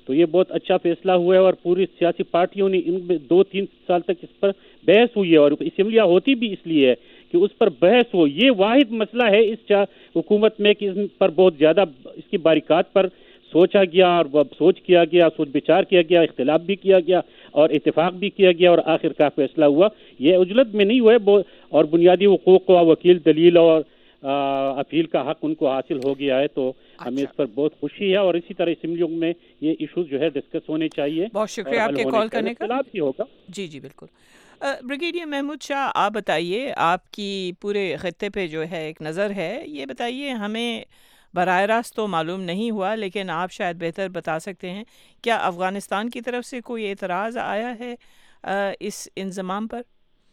تو یہ بہت اچھا فیصلہ ہوا ہے اور پوری سیاسی پارٹیوں نے ان میں 2-3 سال تک اس پر بحث ہوئی ہے اور اسمبلیاں ہوتی بھی اس لیے ہے کہ اس پر بحث ہو. یہ واحد مسئلہ ہے اس حکومت میں کہ اس پر بہت زیادہ اس کی باریکات پر سوچا گیا اور سوچ کیا گیا, سوچ بچار کیا گیا, اختلاف بھی کیا گیا اور اتفاق بھی کیا گیا اور آخر کا فیصلہ ہوا. یہ عجلت میں نہیں ہوئے اور بنیادی حقوق کو وکیل دلیل اور اپیل کا حق ان کو حاصل ہو گیا ہے. تو ہمیں اس پر بہت خوشی ہے اور اسی طرح اسمبلیوں میں یہ ایشوز جو ہے ڈسکس ہونے چاہیے. بہت شکریہ آپ کے کال کرنے کا. بھی ہوگا. جی جی بالکل. بریگیڈیئر محمود شاہ, آپ بتائیے, آپ کی پورے خطے پہ جو ہے ایک نظر ہے, یہ بتائیے, ہمیں براہ راست تو معلوم نہیں ہوا لیکن آپ شاید بہتر بتا سکتے ہیں, کیا افغانستان کی طرف سے کوئی اعتراض آیا ہے اس انضمام پر؟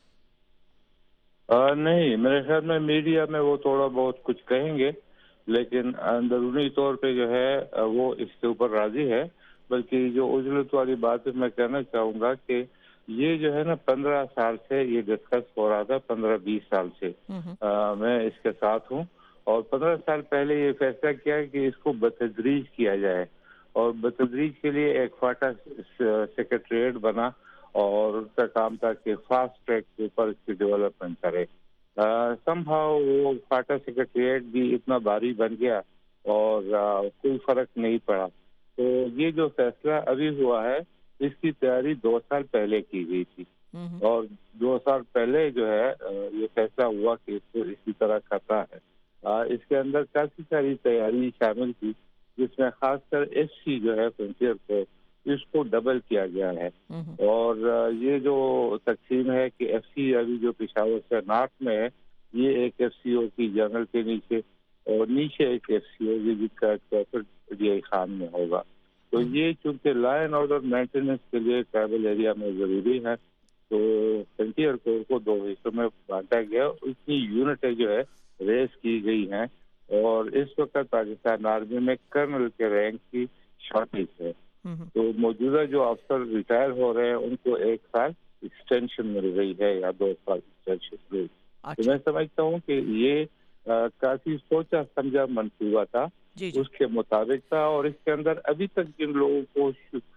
نہیں, میرے خیال میں میڈیا میں وہ تھوڑا بہت کچھ کہیں گے لیکن اندرونی طور پہ جو ہے وہ اس کے اوپر راضی ہے. بلکہ جو اجلت والی بات ہے میں کہنا چاہوں گا کہ یہ جو ہے نا 15 سال سے یہ ڈسکس ہو رہا تھا, 15-20 سال سے میں اس کے ساتھ ہوں اور 15 سال پہلے یہ فیصلہ کیا کہ اس کو بتدریج کیا جائے اور بتدریج کے لیے ایک فاٹا سیکریٹریٹ بنا اور اس کا کام تھا کہ فاسٹ ٹریک کے اوپر اس کی ڈیولپمنٹ کرے. سم ہاؤ وہ فاٹا سیکریٹریٹ بھی اتنا بھاری بن گیا اور کوئی فرق نہیں پڑا. تو یہ جو فیصلہ ابھی ہوا ہے اس کی تیاری 2 سال پہلے کی گئی تھی اور 2 سال پہلے جو ہے یہ فیصلہ ہوا کہ اس کو اسی طرح کرتا ہے. اس کے اندر کافی ساری تیاری شامل تھی جس میں خاص کر ایف سی جو ہے فرنٹیئر کو اس کو ڈبل کیا گیا ہے اور یہ جو تقسیم ہے کہ ایف سی ابھی جو پشاور سے نارتھ میں ہے یہ ایک ایف سی او کی جنرل کے نیچے اور نیچے ایک ایف سی او جس کا ایڈکوارٹر ڈی آئی خان میں ہوگا. تو یہ چونکہ لا اینڈ آرڈر مینٹیننس کے لیے ٹرائبل ایریا میں ضروری ہے تو فرنٹیئر کو 2 حصوں میں بانٹا گیا. اتنی یونٹیں جو ہے ریس کی گئی ہیں اور اس وقت پاکستان آرمی میں کرنل کے رینک کی شارٹیج ہے. تو موجودہ جو افسر ریٹائر ہو رہے ہیں ان کو 1 سال ایکسٹینشن مل رہی ہے یا 2 سال ایکسٹینشن مل رہی ہے. تو میں سمجھتا ہوں کہ یہ کافی سوچا سمجھا منصوبہ تھا, اس کے مطابق تھا اور اس کے اندر ابھی تک جن لوگوں کو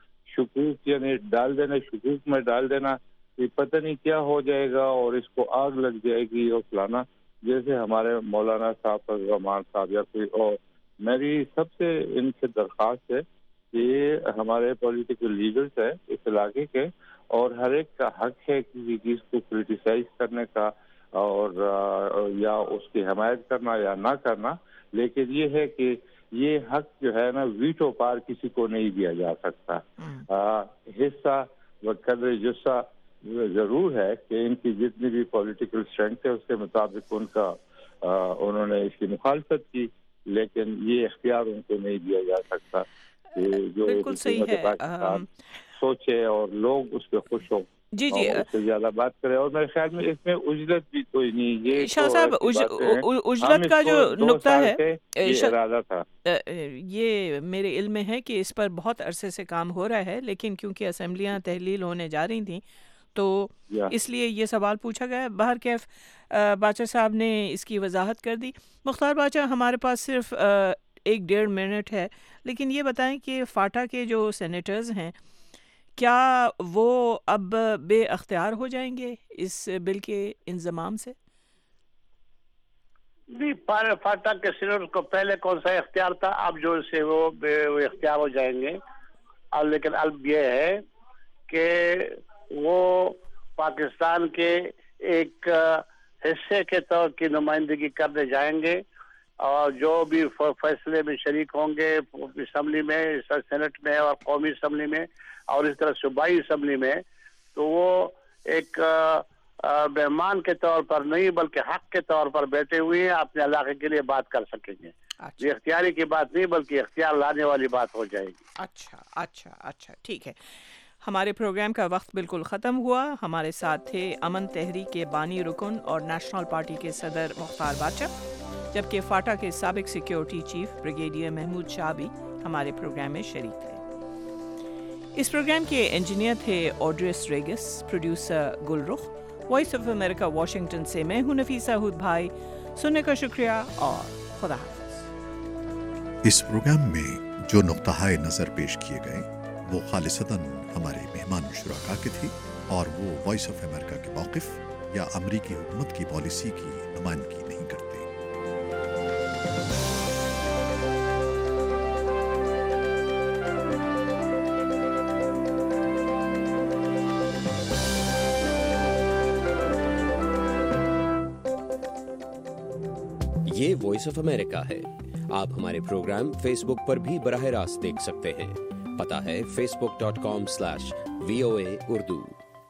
شکوک یعنی شکوک میں ڈال دینا کہ پتہ نہیں کیا ہو جائے گا اور اس کو آگ لگ جائے گی اور فلانا, جیسے ہمارے مولانا صاحب رحمان صاحب یا کوئی اور, میری سب سے ان سے درخواست ہے کہ ہمارے پولیٹیکل لیڈرز ہیں اس علاقے کے اور ہر ایک کا حق ہے کسی چیز کو کرٹیسائز کرنے کا اور یا اس کی حمایت کرنا یا نہ کرنا, لیکن یہ ہے کہ یہ حق جو ہے نا ویٹو پار کسی کو نہیں دیا جا سکتا. حصہ و قدر جسہ ضرور ہے کہ ان کی جتنی بھی پولیٹیکل اسٹرینتھ ہے اس کے مطابق انہوں نے اس کی مخالفت کی لیکن یہ اختیار ان کو نہیں دیا جا سکتا کہ جو پاکستان سوچے اور لوگ اس پہ خوش ہوں. جی اس سے زیادہ بات کرے اور میرے خیال میں اس میں اجلت بھی کوئی نہیں. یہ شاہ صاحب اجلت کا جو نقطہ ہے ارادہ تھا, یہ میرے علم میں ہے کہ اس پر بہت عرصے سے کام ہو رہا ہے لیکن کیونکہ اسمبلیاں تحلیل ہونے جا رہی تھیں تو اس لیے یہ سوال پوچھا گیا. بہرکیف باچا صاحب نے اس کی وضاحت کر دی. مختار باچا, ہمارے پاس صرف 1-1.5 منٹ ہے لیکن یہ بتائیں کہ فاٹا کے جو سینیٹرز ہیں کیا وہ اب بے اختیار ہو جائیں گے اس بل کے انضمام سے؟ نہیں, فاٹا کے سینیٹر کو پہلے کون سا اختیار تھا, اب جو سے وہ اختیار ہو جائیں گے. لیکن اب یہ ہے کہ وہ پاکستان کے ایک حصے کے طور کی نمائندگی کرنے جائیں گے اور جو بھی فیصلے میں شریک ہوں گے اسمبلی میں, سینٹ میں اور قومی اسمبلی میں اور اس طرح صوبائی اسمبلی میں, تو وہ ایک مہمان کے طور پر نہیں بلکہ حق کے طور پر بیٹھے ہوئے ہیں, اپنے علاقے کے لیے بات کر سکیں گے. یہ اختیاری کی بات نہیں بلکہ اختیار لانے والی بات ہو جائے گی. اچھا ٹھیک ہے. ہمارے پروگرام کا وقت بالکل ختم ہوا. ہمارے ساتھ تھے امن تحریک کے بانی رکن اور نیشنل پارٹی کے صدر مختار باچا, جبکہ فاٹا کے سابق security chief brigadier Mahmood Shah بھی ہمارے پروگرام میں شریک تھے. اس پروگرام کے انجینئر تھے اوڈریس ریگس, producer Gul Rukh. Voice of America Washington سے میں ہوں نفیسہ ہود بھائی. سننے کا شکریہ اور خدا حافظ. اس پروگرام میں جو نقطہ نظر پیش کیے گئے وہ خالصتاً ہمارے مہمان شرکا کے تھے اور وہ وائس آف امریکہ کے موقف یا امریکی حکومت کی پالیسی کی نمائندگی نہیں کرتے۔ یہ وائس آف امریکہ ہے۔ آپ ہمارے پروگرام فیس بک پر بھی براہ راست دیکھ سکتے ہیں۔ پتہ ہے facebook.com/VOA اردو۔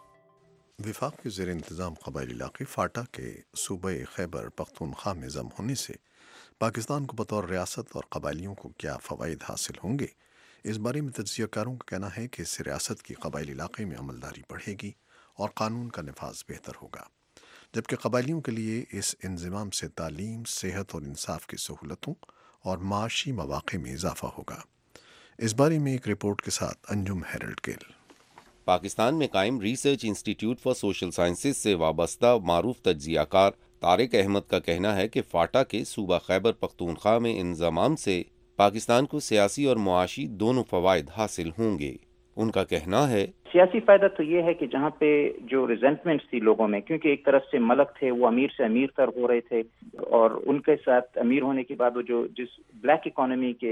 وفاق کے زیر انتظام قبائلی علاقے فاٹا کے صوبہ خیبر پختونخوا میں ضم ہونے سے پاکستان کو بطور ریاست اور قبائلیوں کو کیا فوائد حاصل ہوں گے، اس بارے میں تجزیہ کاروں کا کہنا ہے کہ اس سے ریاست کی قبائلی علاقے میں عملداری بڑھے گی اور قانون کا نفاذ بہتر ہوگا، جبکہ قبائلیوں کے لیے اس انضمام سے تعلیم، صحت اور انصاف کی سہولتوں اور معاشی مواقع میں اضافہ ہوگا۔ اس بارے میں ایک رپورٹ کے ساتھ انجم ہیرلڈ گل۔ پاکستان میں قائم research institute for social sciences سے وابستہ معروف تجزیہ کار طارق احمد کا کہنا ہے کہ فاٹا کے صوبہ خیبر پختونخوا میں انضمام سے پاکستان کو سیاسی اور معاشی دونوں فوائد حاصل ہوں گے۔ ان کا کہنا ہے سیاسی فائدہ تو یہ ہے کہ جہاں پہ جو ریزنٹمنٹس تھی لوگوں میں، کیونکہ ایک طرف سے ملک تھے وہ امیر سے امیر تر ہو رہے تھے، اور ان کے ساتھ امیر ہونے کے بعد وہ جو جس بلیک اکانومی کے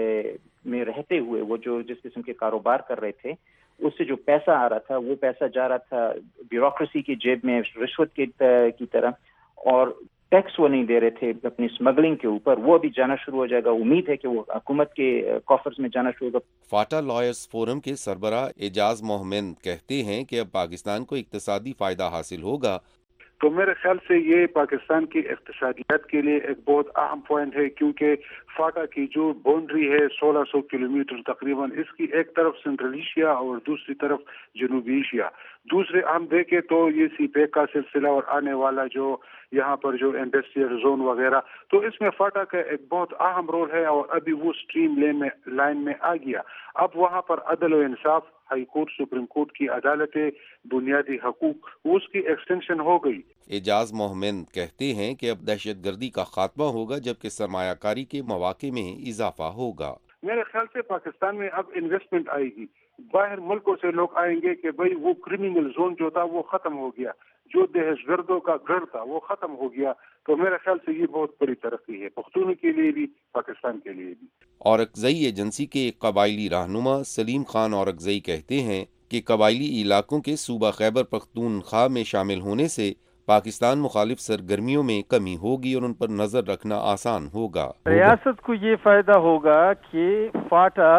میں رہتے ہوئے وہ جو جس قسم کے کاروبار کر رہے تھے، اس سے جو پیسہ آ رہا تھا وہ پیسہ جا رہا تھا بیوروکریسی کی جیب میں رشوت کی طرح، اور ٹیکس وہ نہیں دے رہے تھے اپنی اسمگلنگ کے اوپر، وہ بھی جانا شروع ہو جائے گا۔ امید ہے کہ وہ حکومت کے کافرز میں جانا شروع ہوگا۔ فاٹا لائرز فورم کے سربراہ اعجاز محمد کہتے ہیں کہ اب پاکستان کو اقتصادی فائدہ حاصل ہوگا۔ تو میرے خیال سے یہ پاکستان کی اقتصادیات کے لیے ایک بہت اہم پوائنٹ ہے، کیونکہ فاٹا کی جو باؤنڈری ہے 1600 کلومیٹر تقریباً، اس کی ایک طرف سنٹرل ایشیا اور دوسری طرف جنوبی ایشیا۔ دوسرے ہم دیکھیں تو یہ سی پیک کا سلسلہ اور آنے والا جو یہاں پر جو انڈسٹریل زون وغیرہ، تو اس میں فاٹا کا ایک بہت اہم رول ہے، اور ابھی وہ سٹریم لائن میں آ گیا۔ اب وہاں پر عدل و انصاف، ہائی کورٹ، سپریم کورٹ کی عدالتیں، بنیادی حقوق، اس کی ایکسٹینشن ہو گئی۔ اعجاز محمد کہتے ہیں کہ اب دہشت گردی کا خاتمہ ہوگا، جبکہ سرمایہ کاری کے مواقع میں اضافہ ہوگا۔ میرے خیال سے پاکستان میں اب انویسٹمنٹ آئے گی، باہر ملکوں سے لوگ آئیں گے کہ بھئی وہ کرمنل زون جو تھا وہ ختم ہو گیا، جو دہشت گردوں کا گھر تھا وہ ختم ہو گیا۔ تو میرے خیال سے یہ بہت بڑی ترقی ہے، پختونوں کے لیے بھی، پاکستان کے لیے بھی۔ اورکزئی ایجنسی کے ایک قبائلی رہنما سلیم خان اورکزئی کہتے ہیں کہ قبائلی علاقوں کے صوبہ خیبر پختونخوا میں شامل ہونے سے پاکستان مخالف سرگرمیوں میں کمی ہوگی اور ان پر نظر رکھنا آسان ہوگا۔ ریاست کو یہ فائدہ ہوگا کہ فاٹا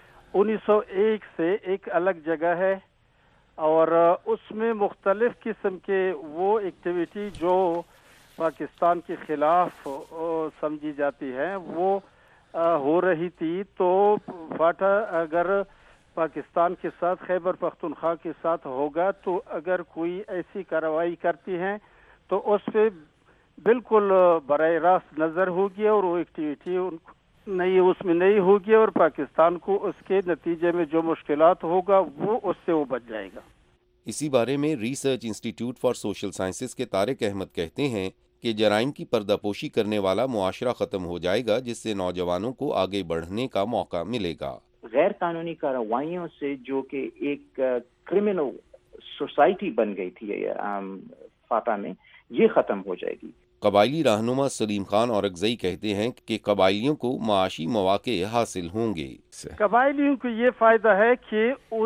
1901 سے ایک الگ جگہ ہے، اور اس میں مختلف قسم کے وہ ایکٹیویٹی جو پاکستان کے خلاف سمجھی جاتی ہیں وہ ہو رہی تھی۔ تو فاٹا اگر پاکستان کے ساتھ خیبر پختونخوا کے ساتھ ہوگا تو اگر کوئی ایسی کارروائی کرتی ہیں تو اس پہ بالکل براہ راست نظر ہوگی، اور وہ ایکٹیویٹی اس میں نہیں ہوگی، اور پاکستان کو اس کے نتیجے میں جو مشکلات ہوگا وہ اس سے وہ بچ جائے گا۔ اسی بارے میں research institute for social sciences کے طارق احمد کہتے ہیں کہ جرائم کی پردہ پوشی کرنے والا معاشرہ ختم ہو جائے گا، جس سے نوجوانوں کو آگے بڑھنے کا موقع ملے گا۔ غیر قانونی کارروائیوں سے جو کہ ایک کرمنل سوسائٹی بن گئی تھی فاٹا میں، یہ ختم ہو جائے گی۔ قبائلی رہنما سلیم خان اورکزئی کہتے ہیں کہ قبائلیوں کو معاشی مواقع حاصل ہوں گے۔ قبائلیوں کو یہ فائدہ ہے کہ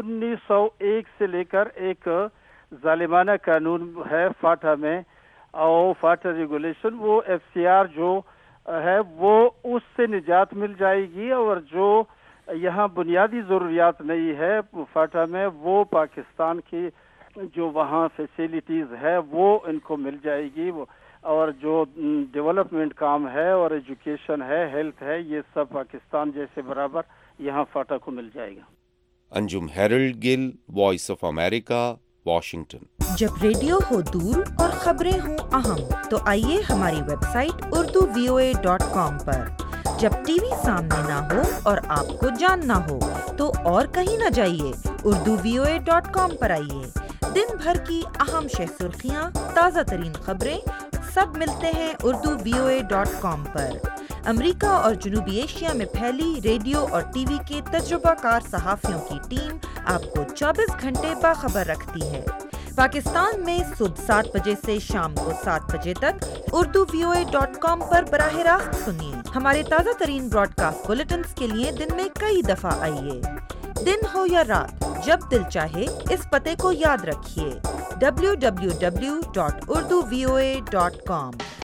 1901 سے لے کر ایک ظالمانہ قانون ہے فاٹا میں، اور فاٹا ریگولیشن، وہ FCR جو ہے وہ اس سے نجات مل جائے گی، اور جو یہاں بنیادی ضروریات نہیں ہے فاٹا میں وہ پاکستان کی جو وہاں فیسیلیٹیز ہے وہ ان کو مل جائے گی، اور جو ڈیولپمنٹ کام ہے اور ایجوکیشن ہے، ہیلتھ ہے، یہ سب پاکستان جیسے برابر یہاں فاٹا کو مل جائے گا۔ Anjum Harold Gill, voice of America, Washington. جب ریڈیو ہو دور اور خبریں ہوں اہم تو آئیے ہماری ویب سائٹ urduvoa.com پر۔ جب ٹی وی سامنے نہ ہو اور آپ کو جاننا ہو تو اور کہیں نہ جائیے، urduvoa.com پر آئیے۔ دن بھر کی اہم شہ سرخیاں، تازہ ترین خبریں سب ملتے ہیں urduvoa.com پر۔ امریکہ اور جنوبی ایشیا میں پھیلی ریڈیو اور ٹی وی کے تجربہ کار صحافیوں کی ٹیم آپ کو 24 گھنٹے باخبر رکھتی ہے۔ پاکستان میں صبح 7 بجے سے شام کو 7 بجے تک urduvoa.com پر براہ راست سنیے۔ ہمارے تازہ ترین براڈ کاسٹ بلیٹنز کے لیے دن میں کئی دفعہ آئیے۔ دن ہو یا رات، جب دل چاہے اس پتے کو یاد رکھیے www.urduvoa.com۔